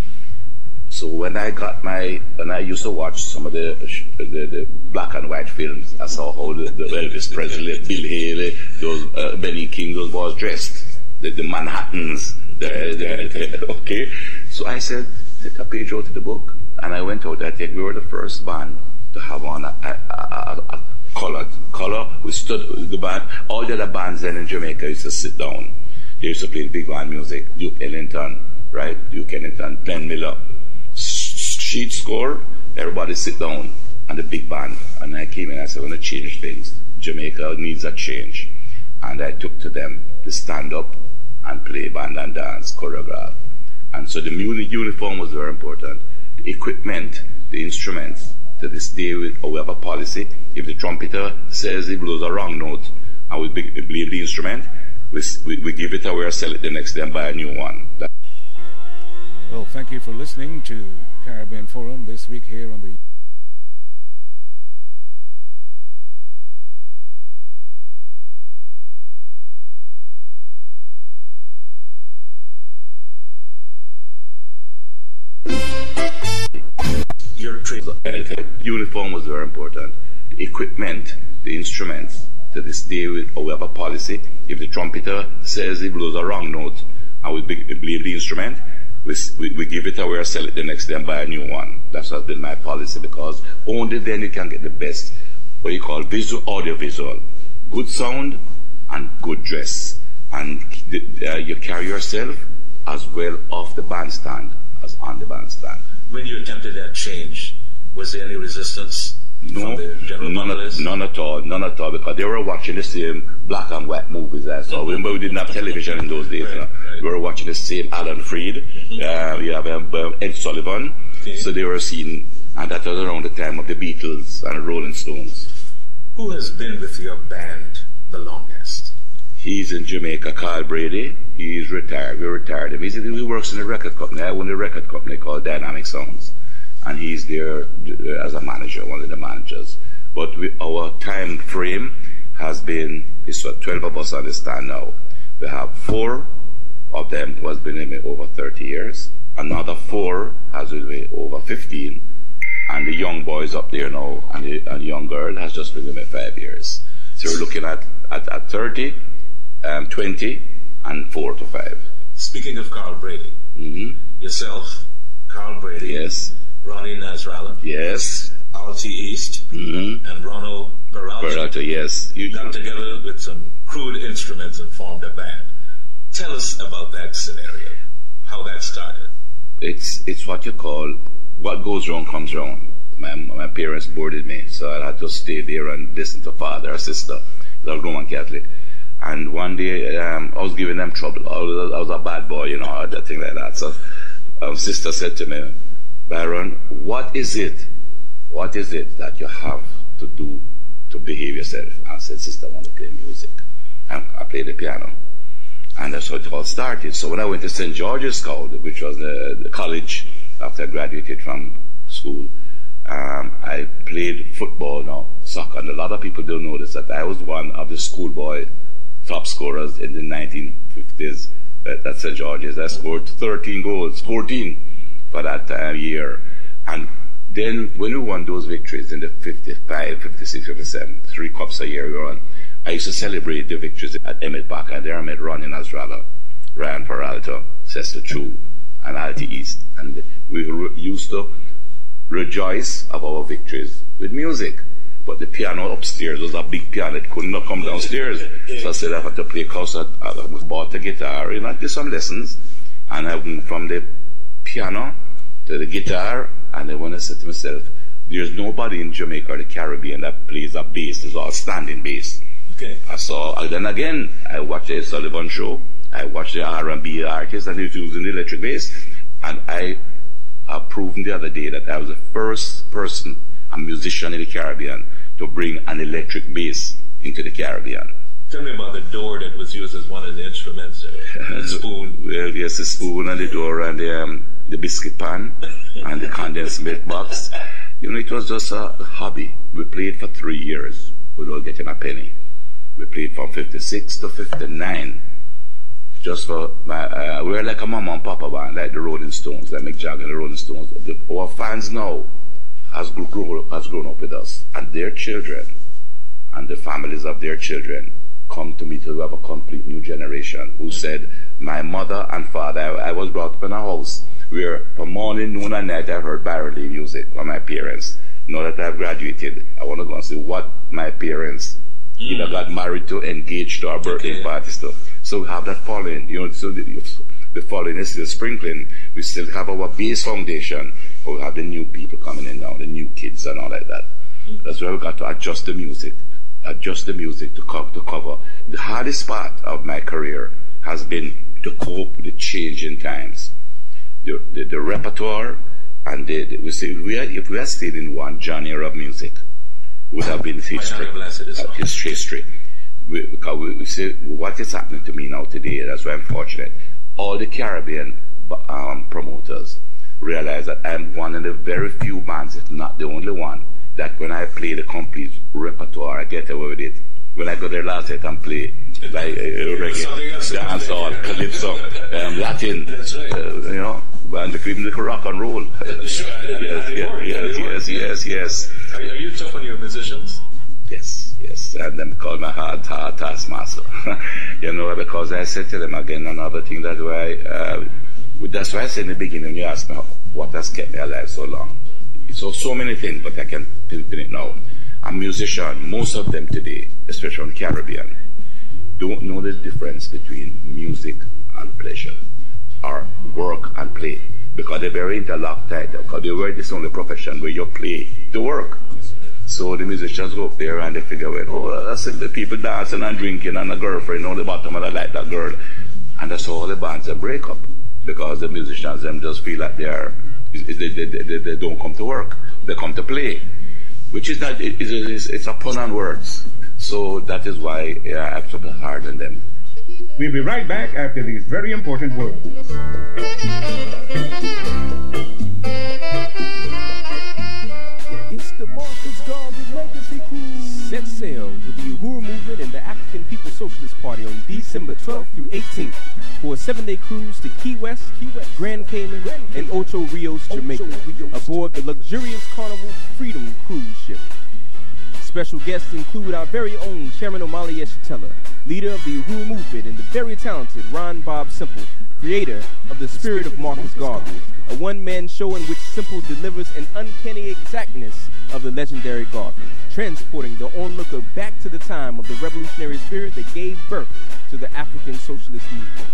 S11: So when I got my, when I used to watch some of the the, the black and white films, I saw how the, the Elvis Presley, Bill Haley, those uh, Benny King, those was dressed, the, the Manhattans, the, the, the, okay. So I said, take a page out of the book, and I went out. I think we were the first band to have on a, a, a, a color. Color. We stood the band. All the other bands then in Jamaica used to sit down. They used to play big band music. Duke Ellington, right? Duke Ellington, Glenn Miller. Sheet score. Everybody sit down and the big band. And I came in. I said, "I want to change things. Jamaica needs a change." And I took to them to stand up and play band and dance, choreograph. And so the uniform was very important. The equipment, the instruments. To this day, we, we have a policy. If the trumpeter says he blows a wrong note and we blame the instrument, we, we, we give it away or sell it the next day and buy a new one. That
S1: well, thank you for listening to Caribbean Forum this week here on the
S11: Your trade uniform was very important. The equipment, the instruments. To this day, we, we have a policy. If the trumpeter says he blows a wrong note and we blame the instrument, we, we, we give it away or sell it the next day and buy a new one. That's has been my policy, because only then you can get the best, what you call visual, audio visual. Good sound and good dress. And uh, you carry yourself as well off the bandstand as on the bandstand.
S12: When you attempted that change, was there any resistance?
S11: No, none at, none at all, none at all, because they were watching the same black and white movies I saw. Remember, we didn't have television in those days. Right, you know? Right. We were watching the same Alan Freed, mm-hmm. uh, we have um, Ed Sullivan, okay. So they were seeing, and that was around the time of the Beatles and Rolling Stones.
S12: Who has been with your band the longest?
S11: He's in Jamaica, Carl Brady. He's retired. We retired him. He's, he works in a record company. I own a record company called Dynamic Sounds. And he's there as a manager, one of the managers. But we, our time frame has been, it's what, twelve of us on the stand now. We have four of them who has been with me over thirty years. Another four has been with me over fifteen. And the young boys up there now, and the, and the young girl has just been with me five years. So we're looking at, at, at thirty, um, twenty, and four to five.
S12: Speaking of Carl Brady,
S11: mm-hmm.
S12: yourself, Carl Brady.
S11: Yes.
S12: Ronnie Nasrallah.
S11: Yes.
S12: Our Alti East
S11: Mm-hmm.
S12: and Ronald Peralta.
S11: Peralta, yes.
S12: You got together with some crude instruments and formed a band. Tell us about that scenario, how that started.
S11: It's it's what you call, what goes wrong comes wrong. My my parents boarded me, so I had to stay there and listen to father or sister. They're Roman Catholic. And one day, um, I was giving them trouble. I was, I was a bad boy, you know, that thing like that. So, um, sister said to me, Byron, what is it? What is it that you have to do to behave yourself? I said, sister, I want to play music. And I played the piano. And that's how it all started. So when I went to Saint George's College, which was the, the college after I graduated from school, um, I played football now, soccer. And a lot of people don't know this, that I was one of the schoolboy top scorers in the nineteen fifties at, at Saint George's. I scored thirteen goals, fourteen for that uh, year. And then when we won those victories in the fifty-five, fifty-six, fifty-seven, three cups a year we won, I used to celebrate the victories at Emmett Park, and there I met Ronnie Nasrallah, Ryan Peralta, Cecil Chu, and Alti East. And we re- used to rejoice of our victories with music. But the piano upstairs was a big piano, it could not come downstairs. So I said I had to play concert. I bought a guitar, you know, I did some lessons. And I went from the piano to the guitar, and then when I said to myself, there's nobody in Jamaica or the Caribbean that plays a bass, it's all standing bass.
S12: Okay.
S11: I saw, and then again, I watched the Sullivan Show, I watched the R and B artists, and they were using the electric bass. And I have proven the other day that I was the first person, a musician in the Caribbean, to bring an electric bass into the Caribbean.
S12: Tell me about the door that was used as one of the instruments, uh, the spoon.
S11: Well, yes, the spoon and the door and the, um, the biscuit pan and the condensed milk box. You know, it was just a hobby. We played for three years without getting a penny. We played from fifty-six to fifty-nine. Just for my, uh, we were like a mama and papa band, like the Rolling Stones, like Mick Jagger and the Rolling Stones. The, our fans now has grown, has grown up with us, and their children and the families of their children come to me to have a complete new generation who said, my mother and father, I, I was brought up in a house where from morning, noon and night I heard Byron Lee music from my parents. Now that I've graduated, I want to go and see what my parents mm. either got married to, engaged to, or birthday okay. parties to. So we have that following, you know, so the, the following is the sprinkling. We still have our base foundation, but we have the new people coming in now, the new kids and all like that. Mm. That's why we got to adjust the music. Adjust the music to, co- to cover. The hardest part of my career has been to cope with the changing times. The, the, the repertoire, and the, the, we say if we, had, if we had stayed in one genre of music, it would have been history. Uh, history, history. We, because we, we say what is happening to me now today, that's why I'm fortunate. All the Caribbean um, promoters realize that I'm one of the very few bands, if not the only one, that when I play the complete repertoire, I get away with it. When I go there last night and play like uh, reggae, dancehall, calypso, um, Latin, uh, you know, and even the rock and roll. yes, yes, yes, yes, yes, yes.
S12: Are, are you tough on your musicians?
S11: Yes, yes, and them call my hard, hard taskmaster. You know, because I said to them again another thing, that why, uh, that's why I said in the beginning when you asked me what has kept me alive so long. So, so many things, but I can pinpoint it now. A musician, most of them today, especially from the Caribbean, don't know the difference between music and pleasure, or work and play, because they're very interlocked title, because they were this only profession where you play to work. So the musicians go up there and they figure, well, oh, that's the people dancing and drinking and a girlfriend on the bottom, and I like that girl. And that's how all the bands that break up, because the musicians them just feel like they are, they, they, they, they don't come to work, they come to play, which is not, it, it's, it's a pun on words. So that is why yeah, I have to be hard on them.
S1: We'll be right back after these very important words.
S5: It's the Marcus Garvey Legacy Cruise. Set sail with the Uhuru Movement and the African People's Socialist Party on December twelfth through eighteenth for a seven-day cruise to Key West, Key West, Grand Cayman, Grand and Ocho Rios, Jamaica, Ocho Rios. Aboard the luxurious Carnival Freedom Cruise ship. Special guests include our very own Chairman Omali Yeshitela, leader of the Uhuru Movement, and the very talented Ron Bob Simple, creator of the Spirit of Marcus Garvey, a one-man show in which Simple delivers an uncanny exactness of the legendary Garvey, transporting the onlooker back to the time of the revolutionary spirit that gave birth to the African socialist movement.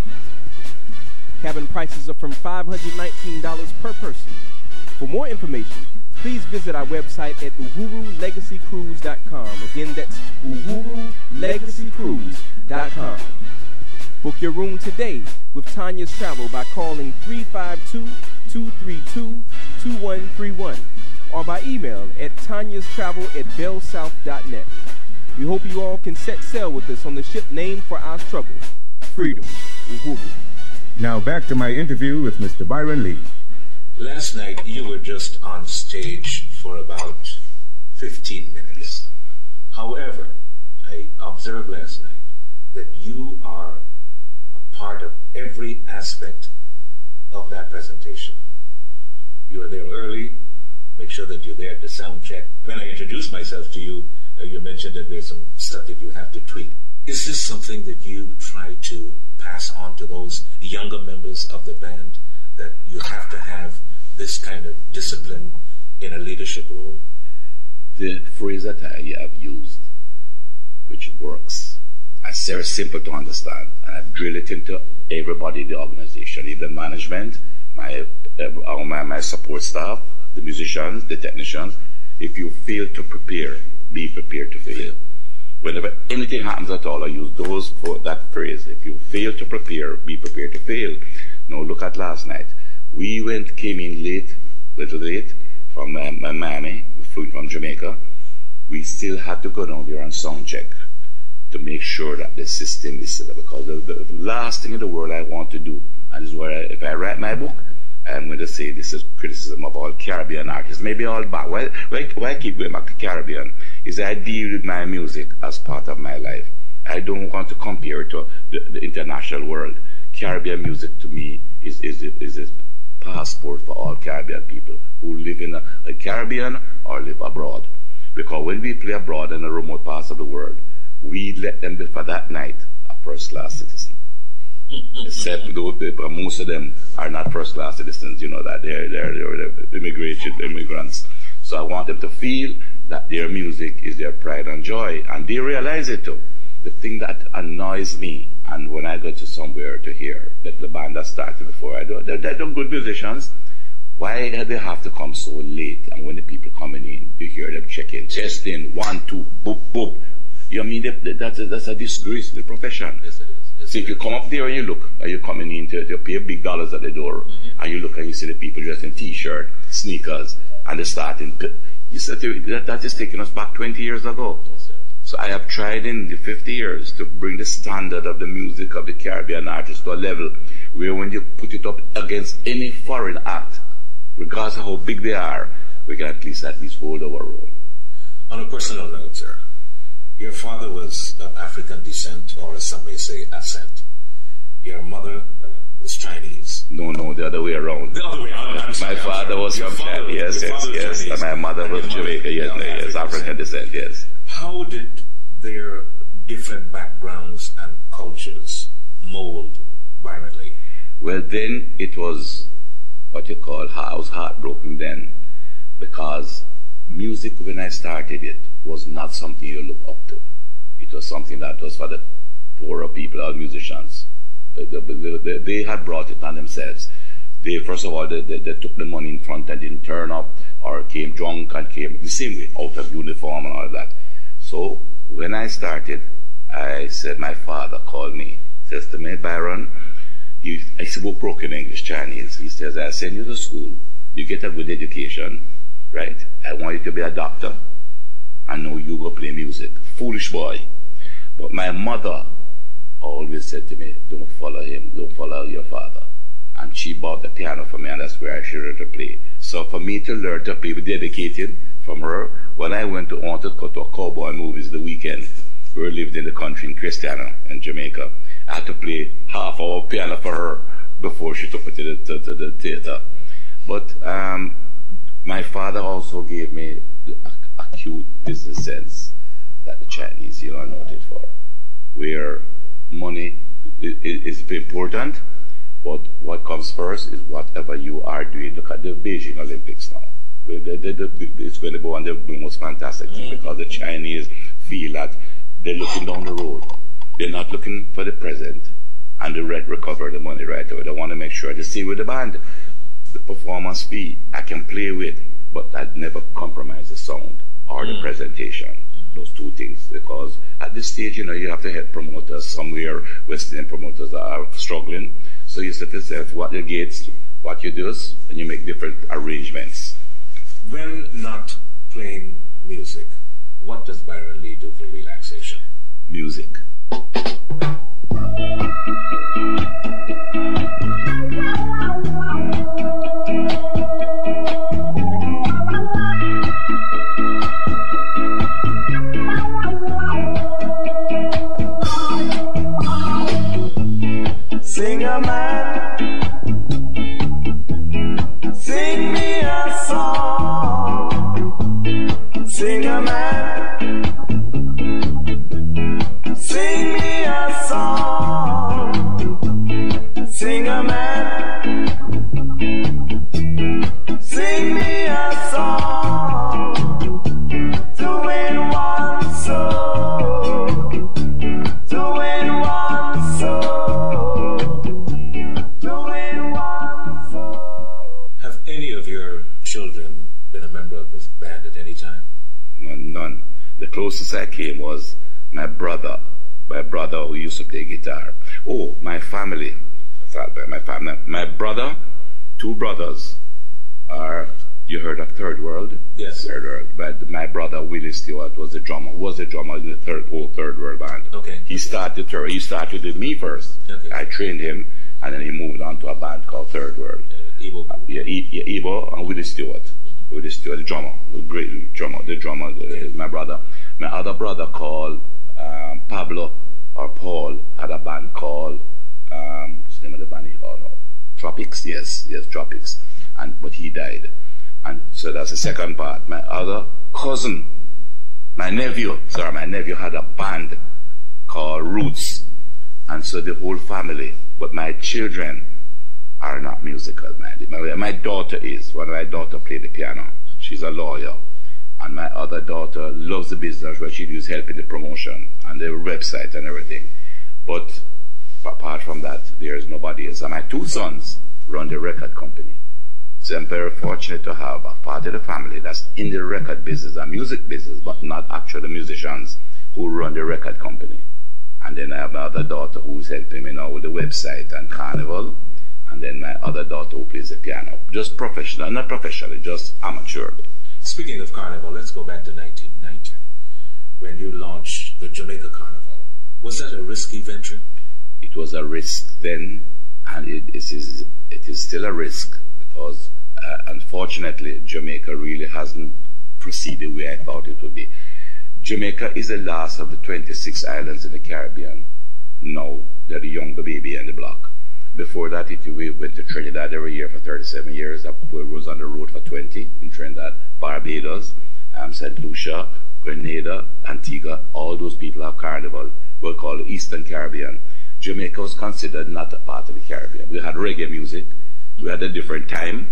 S5: Cabin prices are from five hundred nineteen dollars per person. For more information, please visit our website at uhuru legacy cruise dot com. Again, that's uhuru legacy cruise dot com. Book your room today with Tanya's Travel by calling three five two, two three two, two one three one or by email at tanyas travel at bell south dot net. We hope you all can set sail with us on the ship named for our struggle, Freedom, Uhuru.
S1: Now back to my interview with Mister Byron Lee.
S12: Last night, you were just on stage for about fifteen minutes. However, I observed last night that you are a part of every aspect of that presentation. You are there early. Make sure that you're there at the sound check. When I introduced myself to you, uh, you mentioned that there's some stuff that you have to tweak. Is this something that you try to pass on to those younger members of the band, that you have to have this kind of discipline in a leadership role?
S11: The phrase that I have used, which works, and it's very simple to understand, and I've drilled it into everybody in the organization, even management, my, uh, my, my support staff, the musicians, the technicians. If you fail to prepare, be prepared to fail. Whenever anything happens at all, I use those for that phrase. If you fail to prepare, be prepared to fail. Now look at last night. We went, came in late, little late, from um, Miami, we flew from Jamaica. We still had to go down there and sound check to make sure that the system is set up. Because the, the last thing in the world I want to do, and this is where I, if I write my book, I'm going to say this is criticism of all Caribbean artists, maybe all back. Why, why, why keep going back to Caribbean? Is I deal with my music as part of my life. I don't want to compare it to the, the international world. Caribbean music to me is is is a passport for all Caribbean people who live in a, a Caribbean or live abroad. Because when we play abroad in a remote parts of the world, we let them be for that night a first-class citizen. Except though most of them are not first-class citizens, you know that they're they're, they're immigration immigrants. So I want them to feel that their music is their pride and joy, and they realize it too. The thing that annoys me, and when I go to somewhere to hear that the band has started before I do, they're, they're good musicians. Why do they have to come so late? And when the people coming in, you hear them checking, testing, one, two, boop, boop. You know, I mean, that, that's, a, that's a disgrace to the profession. Yes, it is. Yes, so if you come up there and you look, and you're coming in to, to pay big dollars at the door, mm-hmm. and you look and you see the people dressed in t-shirt, sneakers, and they're starting, you said that, that is taking us back twenty years ago. Yes, sir. So I have tried in the fifty years to bring the standard of the music of the Caribbean artists to a level where when you put it up against any foreign act, regardless of how big they are, we can at least at least hold our own.
S12: On a personal note, sir, your father was of African descent, or as some may say, ascent. Your mother uh, was Chinese.
S11: No, no, the other way around.
S12: The other way around. I'm
S11: my
S12: sorry,
S11: father was from China. Yes, yes, yes. And my mother was Jamaica. Yes, yes, African descent. Yes.
S12: How did their different backgrounds and cultures mold Byron Lee?
S11: Well, then it was what you call, I was heartbroken then, because music, when I started it, was not something you look up to. It was something that was for the poorer people, or musicians. But they, they, they had brought it on themselves. They, first of all, they, they, they took the money in front and didn't turn up, or came drunk and came the same way, out of uniform and all that. So when I started, I said, my father called me, says to me, Byron, you, I spoke broken English, Chinese. He says, I send you to school, you get a good education, right? I want you to be a doctor, and now you go play music. Foolish boy. But my mother always said to me, don't follow him, don't follow your father. And she bought the piano for me, and that's where I should learn to play. So for me to learn to play, dedicated from her, when I went to wanted to go to cowboy movies the weekend, we lived in the country in Christiana in Jamaica, I had to play half hour piano for her before she took me to the, to, to the theater. But um, my father also gave me the acute business sense that the Chinese, you know, are noted for, where money is, is important, But what comes first is whatever you are doing. Look at the Beijing Olympics now. The, the, the, the, it's going to be one of the most fantastic things because the Chinese feel that they're looking down the road. They're not looking for the present and the red recover the money right away. They want to make sure they see with the band. The performance fee I can play with, but that never compromise the sound or the mm. presentation. Those two things, because at this stage, you know, you have to help promoters somewhere. Western promoters are struggling, so you set yourself what you get, what you do, and you make different arrangements.
S12: When not playing music, what does Byron Lee do for relaxation?
S11: Music.
S3: Sing a man, sing me a song. Sing a man, sing me a song. Sing a man, sing me a song. To win one soul, to win one soul.
S12: Have any of your children been a member of this band at any time?
S11: None, none. The closest I came was my brother, my brother who used to play guitar. Oh, my family. My family. My brother, two brothers are, you heard of Third World?
S12: Yes.
S11: Third World. But my brother, Willie Stewart, was the drummer, was the drummer in the third, whole Third World band.
S12: Okay.
S11: He started, he started with me first.
S12: Okay.
S11: I trained him, and then he moved on to a band called Third World.
S12: Uh, Ebo.
S11: Uh, yeah, e- yeah, Ebo and Willie Stewart. Mm-hmm. Willie Stewart, the drummer, the great drummer, the drummer, the, okay. my brother. My other brother called um, Pablo, or Paul, had a band called, um, what's the name of the band he called? No. Tropics, yes, yes, Tropics. And, but he died. And so that's the second part. My other cousin, my nephew, sorry, my nephew had a band called Roots. And so the whole family, but my children are not musical minded. My, my daughter is. One of my daughter played the piano. She's a lawyer. And my other daughter loves the business where she does help in the promotion and the website and everything. But apart from that, there's nobody else. And my two sons run the record company. So I'm very fortunate to have a part of the family that's in the record business, a music business, but not actually musicians who run the record company. And then I have my other daughter who's helping me now with the website and Carnival. And then my other daughter who plays the piano. Just professional, not professionally, just amateur.
S12: Speaking of Carnival, let's go back to nineteen ninety when you launched the Jamaica Carnival. Was that a risky venture?
S11: It was a risk then, and it, it, is, it is still a risk because uh, unfortunately Jamaica really hasn't proceeded the way I thought it would be. Jamaica is the last of the twenty-six islands in the Caribbean. Now they're the younger baby in the block. Before that, it, we went to Trinidad every year for thirty-seven years. I was on the road for twenty in Trinidad, Barbados, um, Saint Lucia, Grenada, Antigua. All those people have Carnival. We're called the Eastern Caribbean. Jamaica was considered not a part of the Caribbean. We had reggae music. We had a different time.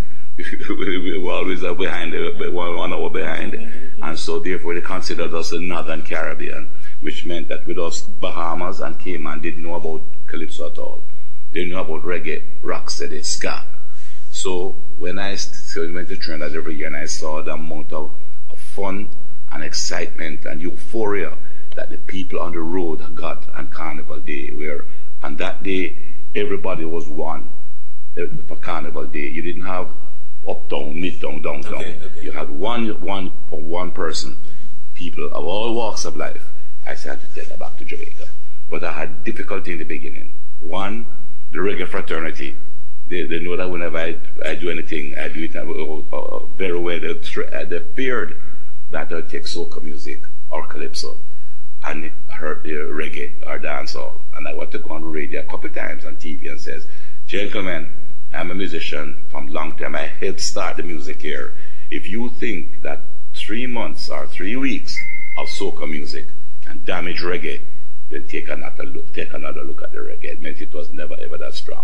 S11: We were always behind, one hour behind. And so therefore they considered us the Northern Caribbean, which meant that with us, Bahamas and Cayman didn't know about Calypso at all. They knew about reggae, rocksteady, ska. So when I st- went to Trinidad every year and I saw the amount of, of fun and excitement and euphoria that the people on the road got on Carnival Day, where on that day everybody was one for Carnival Day. You didn't have uptown, midtown, downtown.
S12: Okay, okay.
S11: You had one, one, one person. People of all walks of life. I said to take her back to Jamaica, but I had difficulty in the beginning. One, the reggae fraternity. They, they know that whenever I, I do anything, I do it uh, uh, very well. They, they feared that I'd take soca music or calypso and heard the reggae or dancehall. And I want to go on the radio a couple of times on T V and says, gentlemen, I'm a musician from long time. I helped start the music here. If you think that three months or three weeks of soca music can damage reggae, then take another look, take another look at the reggae. It meant it was never ever that strong.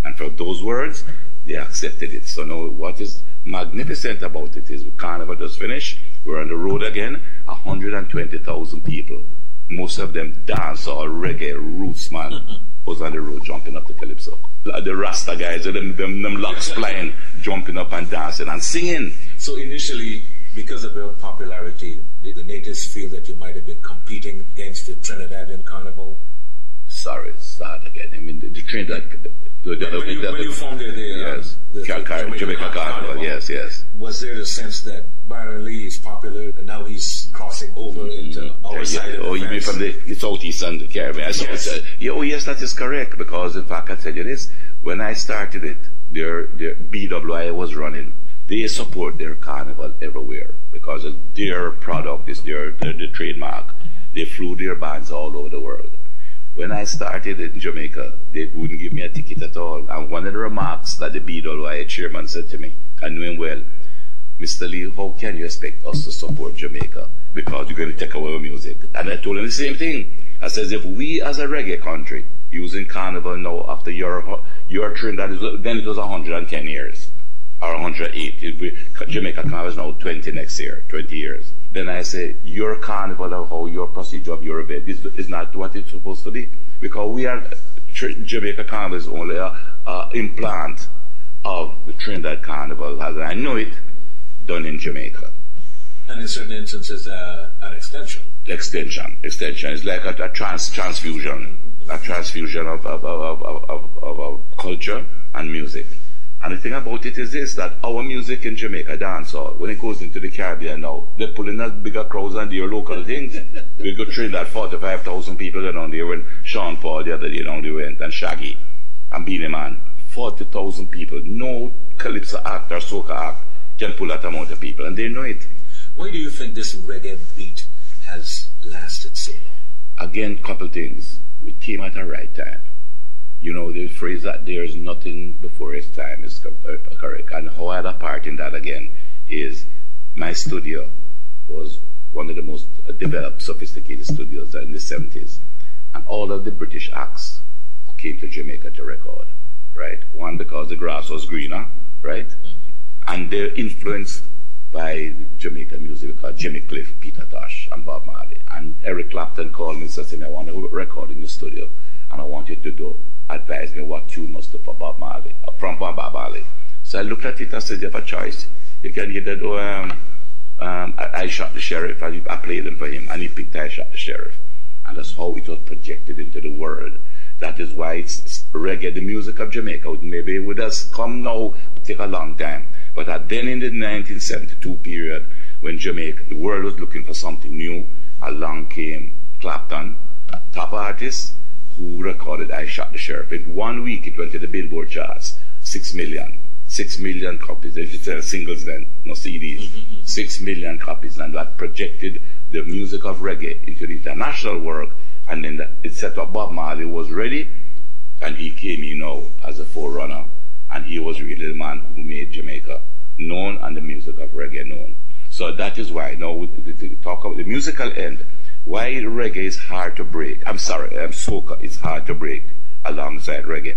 S11: And for those words, they accepted it. So now what is magnificent about it is Carnival just finished. We're on the road again, one hundred twenty thousand people. Most of them dance or reggae roots, man. Was on the road jumping up the calypso. The Rasta guys, them, them, them locks flying, jumping up and dancing and singing.
S12: So initially, because of your popularity, did the natives feel that you might have been competing against the Trinidadian Carnival?
S11: Sorry, start again. I mean, the, the Trinidad... The, the,
S12: when, you,
S11: the,
S12: when you formed the, the,
S11: yes,
S12: uh, the, the
S11: Car-
S12: Jamaica,
S11: Jamaica Carnival,
S12: Carnival,
S11: yes, yes.
S12: Was there the sense that Byron Lee is popular and now he's crossing over into mm-hmm. our yeah, side
S11: yeah.
S12: of
S11: Oh, you mean from the, the southeast and the Caribbean? Yes. Uh, yeah, oh, yes, that is correct, because in fact, I tell you this, when I started it, their, their B W I was running. They support their carnival everywhere because their product is their, their, their trademark. They flew their bands all over the world. When I started in Jamaica, they wouldn't give me a ticket at all. And one of the remarks that the B W I chairman said to me, I knew him well, Mister Lee, how can you expect us to support Jamaica? Because you're going to take away our music. And I told him the same thing. I said, if we as a reggae country, using Carnival now after your, your Trinidad, then it was one hundred ten years. Or one hundred eight. We, Jamaica Carnival is now twenty next year, twenty years. Then I say, your carnival of how your procedure of your event is, is not what it's supposed to be. Because we are, Jamaica Carnival is only a, a implant of the Trinidad Carnival, as I know it, done in Jamaica.
S12: And in certain instances, uh, an extension.
S11: Extension, extension. It's like a, a trans transfusion, a transfusion of, of, of, of, of, of, of culture and music. And the thing about it is this, that our music in Jamaica dancehall, when it goes into the Caribbean now, they're pulling us bigger crowds than their local things. We go Trinidad, forty-five thousand people down there when Sean Paul the other day down there went, and Shaggy, and Beanie Man. forty thousand people. No calypso act or soca act can pull that amount of people, and they know it.
S12: Why do you think this reggae beat has lasted so long?
S11: Again, couple things. We came at the right time. You know, the phrase that there is nothing before its time is correct. And how I had a part in that again is my studio was one of the most developed, sophisticated studios in the seventies. And all of the British acts came to Jamaica to record, right? One, because the grass was greener, right? And they're influenced by Jamaican music because Jimmy Cliff, Peter Tosh, and Bob Marley. And Eric Clapton called me and said to me, I want to record in the studio, and I want you to do advise me what tune must do for Bob Marley, from Bob Marley. So I looked at it and said, you have a choice. You can either do um, um, I, I Shot the Sheriff, and I played them for him, and he picked I Shot the Sheriff. And that's how it was projected into the world. That is why it's, it's reggae, the music of Jamaica. Maybe it would have come now, take a long time. But at then in the nineteen seventy-two period, when Jamaica, the world was looking for something new, along came Clapton, top artist, who recorded I Shot the Sheriff. In one week, it went to the Billboard charts. Six million. Six million copies. If you sell singles then, no C Ds. Mm-hmm. Six million copies. And that projected the music of reggae into the international world. And then the, it set up Bob Marley was ready. And he came, you know, as a forerunner. And he was really the man who made Jamaica known and the music of reggae known. So that is why, now, to talk about the musical end, why reggae is hard to break. I'm sorry, um, soca is hard to break alongside reggae.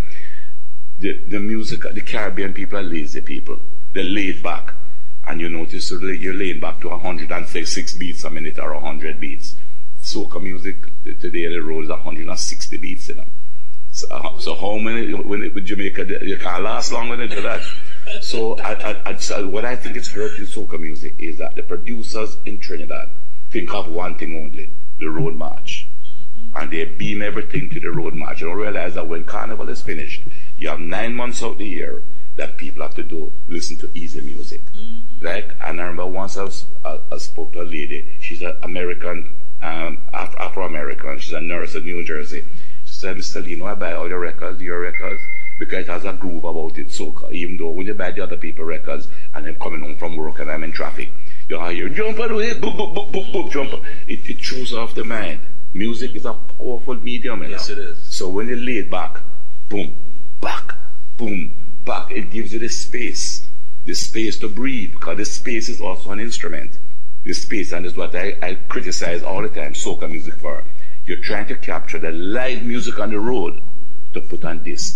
S11: The, the music, the Caribbean people are lazy people. They're laid back. And you notice you're laid back to one hundred six beats a minute or one hundred beats. Soca music today, the road is one hundred sixty beats in them. So, uh, so how many, when it, with Jamaica, you can't last long when they do that. So, I, I, I, so what I think is hurting soca music is that the producers in Trinidad think of one thing only, the road march. And they beam everything to the road march. You don't realize that when Carnival is finished, you have nine months out the year that people have to do, listen to easy music. Like, and I remember once I, was, I, I spoke to a lady, she's an American, um, Af- Afro-American, she's a nurse in New Jersey. She said, Mister Lee, you know I buy all your records, your records, because it has a groove about it, soca. Even though when you buy the other people's records, and I'm coming home from work and I'm in traffic, you hear, jump away, boop, boop, boop, boop, boop, jump. It, it throws off the mind. Music is a powerful medium, you know?
S12: Yes, it is.
S11: So when you lay it back, boom, back, boom, back, it gives you the space, the space to breathe, because the space is also an instrument. The space, and that's what I, I criticize all the time, soca music for. You're trying to capture the live music on the road to put on disc.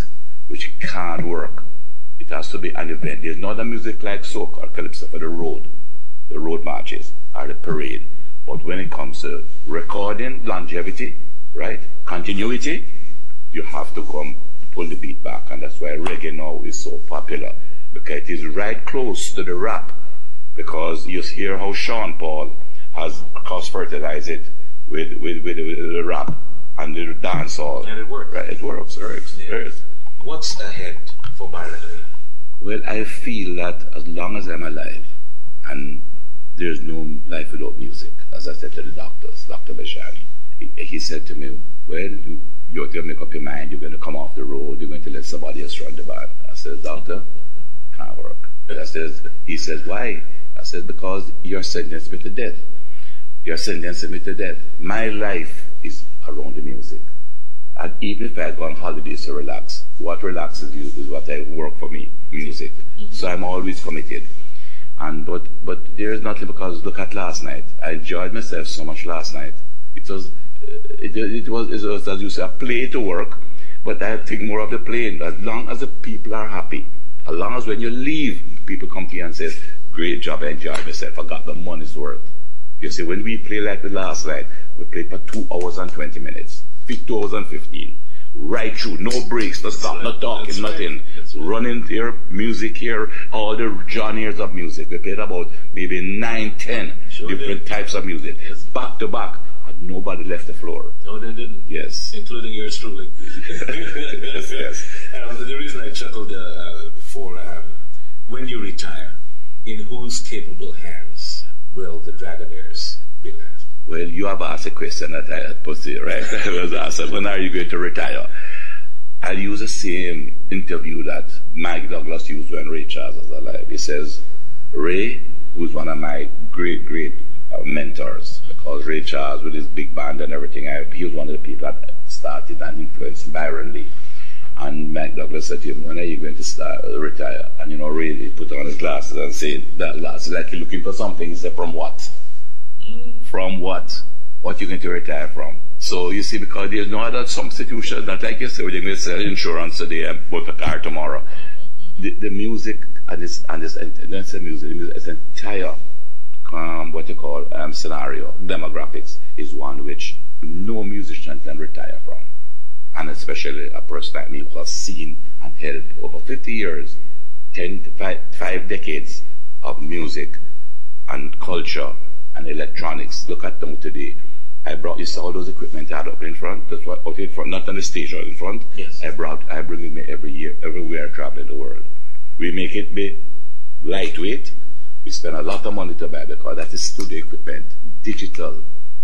S11: which can't work. It has to be an event. There's not a music like soca or calypso for the road, the road marches or the parade. But when it comes to recording, longevity, right, continuity, you have to come pull the beat back, and that's why reggae now is so popular, because it is right close to the rap. Because you hear how Sean Paul has cross-fertilized it with with, with, with the rap and the dancehall.
S12: And it works.
S11: Right, it works. It works.
S12: Yeah.
S11: It works.
S12: What's ahead for Byron Lee?
S11: Well, I feel that as long as I'm alive, and there's no life without music, as I said to the doctors, Doctor Bashan, he, he said to me, well, you're going to make up your mind, you're going to come off the road, you're going to let somebody else run the band. I said, doctor, can't work. I says, he says, why? I said, because you're sentencing me to death. You're sentencing me to death. My life is around the music. And even if I go on holidays to relax, what relaxes you is what I work for me, music. Mm-hmm. So I'm always committed. And but but there is nothing, because look at last night. I enjoyed myself so much last night. It was it, it was it was, as you say, a play to work, but I think more of the playing. As long as the people are happy, as long as when you leave, people come to you and say, great job, I enjoyed myself, I got the money's worth. You see, when we play like the last night, we played for two hours and twenty minutes, two hours and fifteen, right through, no breaks, no stop, no talking, That's nothing. Right. Running here, music here, all the genres of music. We played about maybe nine, ten sure different did. types of music, yes. back to back, and nobody left the floor.
S12: No, they didn't.
S11: Yes.
S12: Including yours truly.
S11: yes, yes.
S12: Um, the reason I chuckled uh, for um, when you retire, in whose capable hands will the Dragonaires be left?
S11: Well, you have asked a question that I had put it, right? I was asked, when are you going to retire? I'll use the same interview that Mike Douglas used when Ray Charles was alive. He says, Ray, who's one of my great, great uh, mentors, because Ray Charles, with his big band and everything, I, he was one of the people that started and influenced Byron Lee. And Mike Douglas said to him, when are you going to start, uh, retire? And you know, Ray, he put on his glasses and said, that glasses, like you're looking for something. He said, from what? Mm. From what? What you going to retire from? So you see, because there's no other substitution, not like you say, you're going to sell insurance today and put a car tomorrow. The, the music and this, and this, and that's the music, the music, it's entire, um, what you call, um, scenario, demographics, is one which no musician can retire from. And especially a person like me who has seen and held over fifty years, ten to five, five decades of music and culture and electronics. Look at them today. I brought, you saw all those equipment I had up in front, that's what, out in front, not on the stage, out in front.
S12: Yes.
S11: I brought, I bring it me every year, everywhere I travel in the world. We make it be lightweight. We spend a lot of money to buy, because that is studio equipment, digital.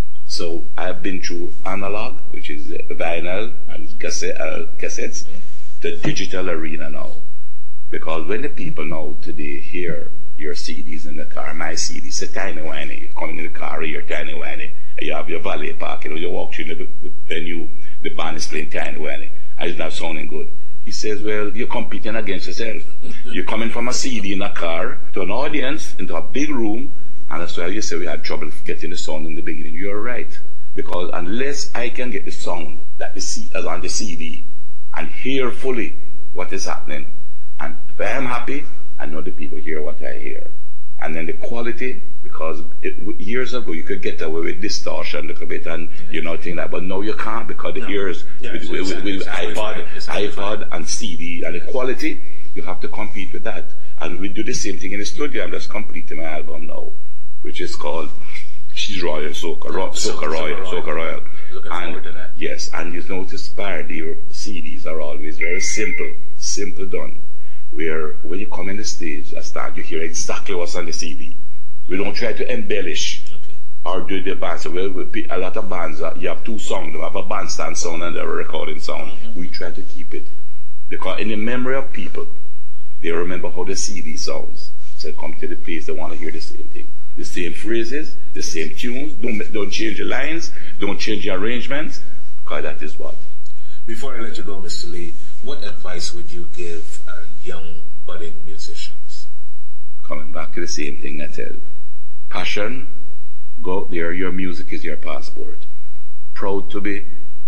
S11: So I've been through analog, which is vinyl and cassette, uh, cassettes, the digital arena now. Because when the people now today hear your C Ds in the car, my C D, say tiny whiny, you come in the car, you're tiny whiny, and you have your valet park, you know, you walk through the, the venue, the band is playing tiny whiny, and it's not sounding good. He says, well, you're competing against yourself. You're coming from a C D in a car to an audience, into a big room, and that's why you say we had trouble getting the sound in the beginning. You're right. Because unless I can get the sound that is on the C D and hear fully what is happening, and if I am happy, I know the people hear what I hear. And then the quality, because it, years ago you could get away with distortion a little bit and you know things like that, but now you can't, because the no. ears yeah, with, with, with, with iPod, iPod and C D and the quality, you have to compete with that. And we do the same thing in the studio. I'm just completing my album now, which is called She's Royal, Soca, Ro- Soca Royal, Soca Royal.
S12: Looking
S11: and
S12: forward to that.
S11: Yes, and you notice Bardi C Ds are always very simple, simple done. Where when you come in the stage, I start, you hear exactly what's on the C D. We don't try to embellish okay. or do the bands. So well, a lot of bands, uh, you have two songs, you have a bandstand sound and a recording sound. Mm-hmm. We try to keep it, because in the memory of people, they remember how the C D sounds. So come to the place, they want to hear the same thing. The same phrases, the same tunes, don't, don't change your lines, don't change your arrangements, because that is what.
S12: Before I let you go, Mister Lee, what advice would you give uh, young budding musicians?
S11: Coming back to the same thing I tell. Passion, go out there, your music is your passport. Proud to be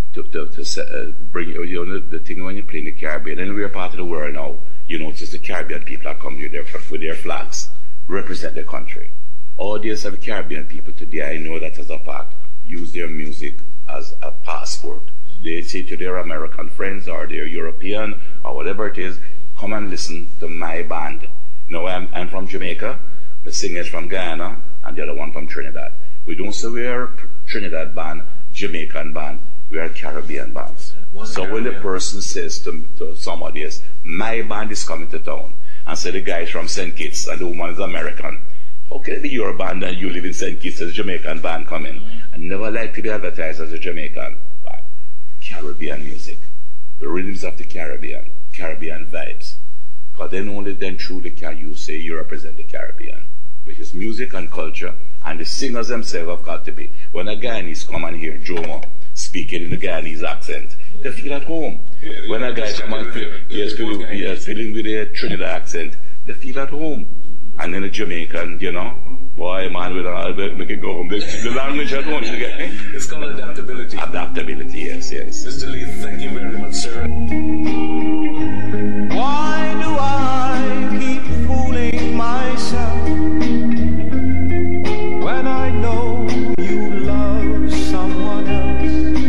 S11: to, to, to uh, bring you know the thing when you play in the Caribbean. Anywhere part of the world now, you notice the Caribbean people are coming with their with their flags, represent the country. Audience of Caribbean people today, I know that as a fact, use their music as a passport. They say to their American friends or their European or whatever it is, come and listen to my band. You know, I'm, I'm from Jamaica, the singer is from Guyana, and the other one from Trinidad. We don't say we are Trinidad band, Jamaican band, we are Caribbean bands. So Caribbean. When the person says to, to somebody else, my band is coming to town, and say the guy is from Saint Kitts and the woman is American, how can it be your band and you live in Saint Kitts as a Jamaican band coming? I never like to be advertised as a Jamaican band. Caribbean music, the rhythms of the Caribbean, Caribbean vibes. Because then only then truly can you say you represent the Caribbean. With his music and culture, and the singers themselves have got to be. When a Guyanese come and hear Jomo speaking in the Guyanese accent, they feel at home. Yeah, when a guy come and hears feeling with a Trinidad accent, they feel at home. And then a Jamaican, you know, boy, man, with a, make it go home. The, the language at home, you get me?
S12: It's called adaptability.
S11: Adaptability, yes, yes.
S12: Mister Lee, thank you very much, sir.
S3: Why do I keep fooling myself when I know you love someone else?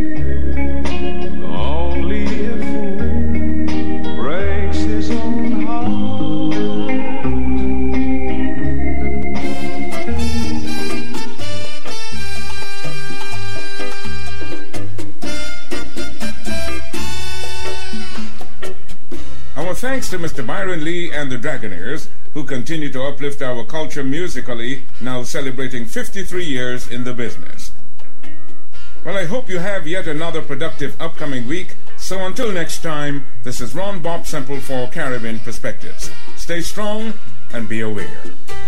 S3: Only a fool breaks his own heart.
S1: Our thanks to Mister Byron Lee and the Dragonaires, who continue to uplift our culture musically, now celebrating fifty-three years in the business. Well, I hope you have yet another productive upcoming week. So until next time, this is Ron Bob Semple for Caribbean Perspectives. Stay strong and be aware.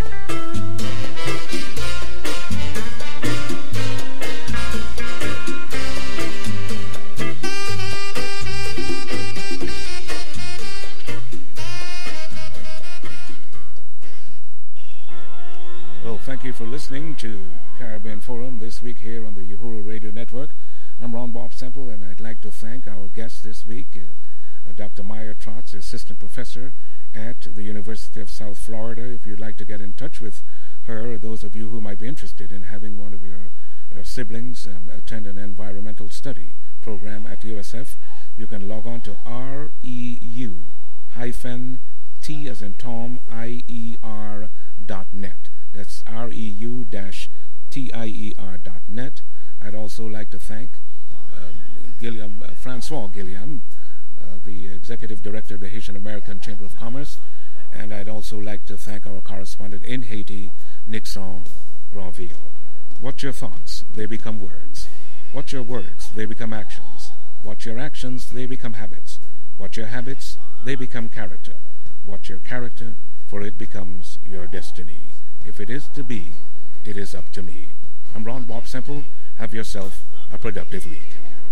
S1: Thank you for listening to Caribbean Forum this week here on the Uhuru Radio Network. I'm Ron Bob Semple, and I'd like to thank our guest this week, uh, uh, Doctor Maya Trotz, Assistant Professor at the University of South Florida. If you'd like to get in touch with her, or those of you who might be interested in having one of your uh, siblings um, attend an environmental study program at U S F, you can log on to R E U hyphen T as in Tom, I E R dot net. That's R E U T I E R dot net. I'd also like to thank um, Gilliam, uh, Francois Gilliam, uh, the Executive Director of the Haitian American Chamber of Commerce, and I'd also like to thank our correspondent in Haiti, Nixon Granville. What's your thoughts? They become words. What's your words? They become actions. What's your actions? They become habits. What's your habits? They become character. What's your character? For it becomes your destiny. If it is to be, it is up to me. I'm Ron Bob Semple. Have yourself a productive week.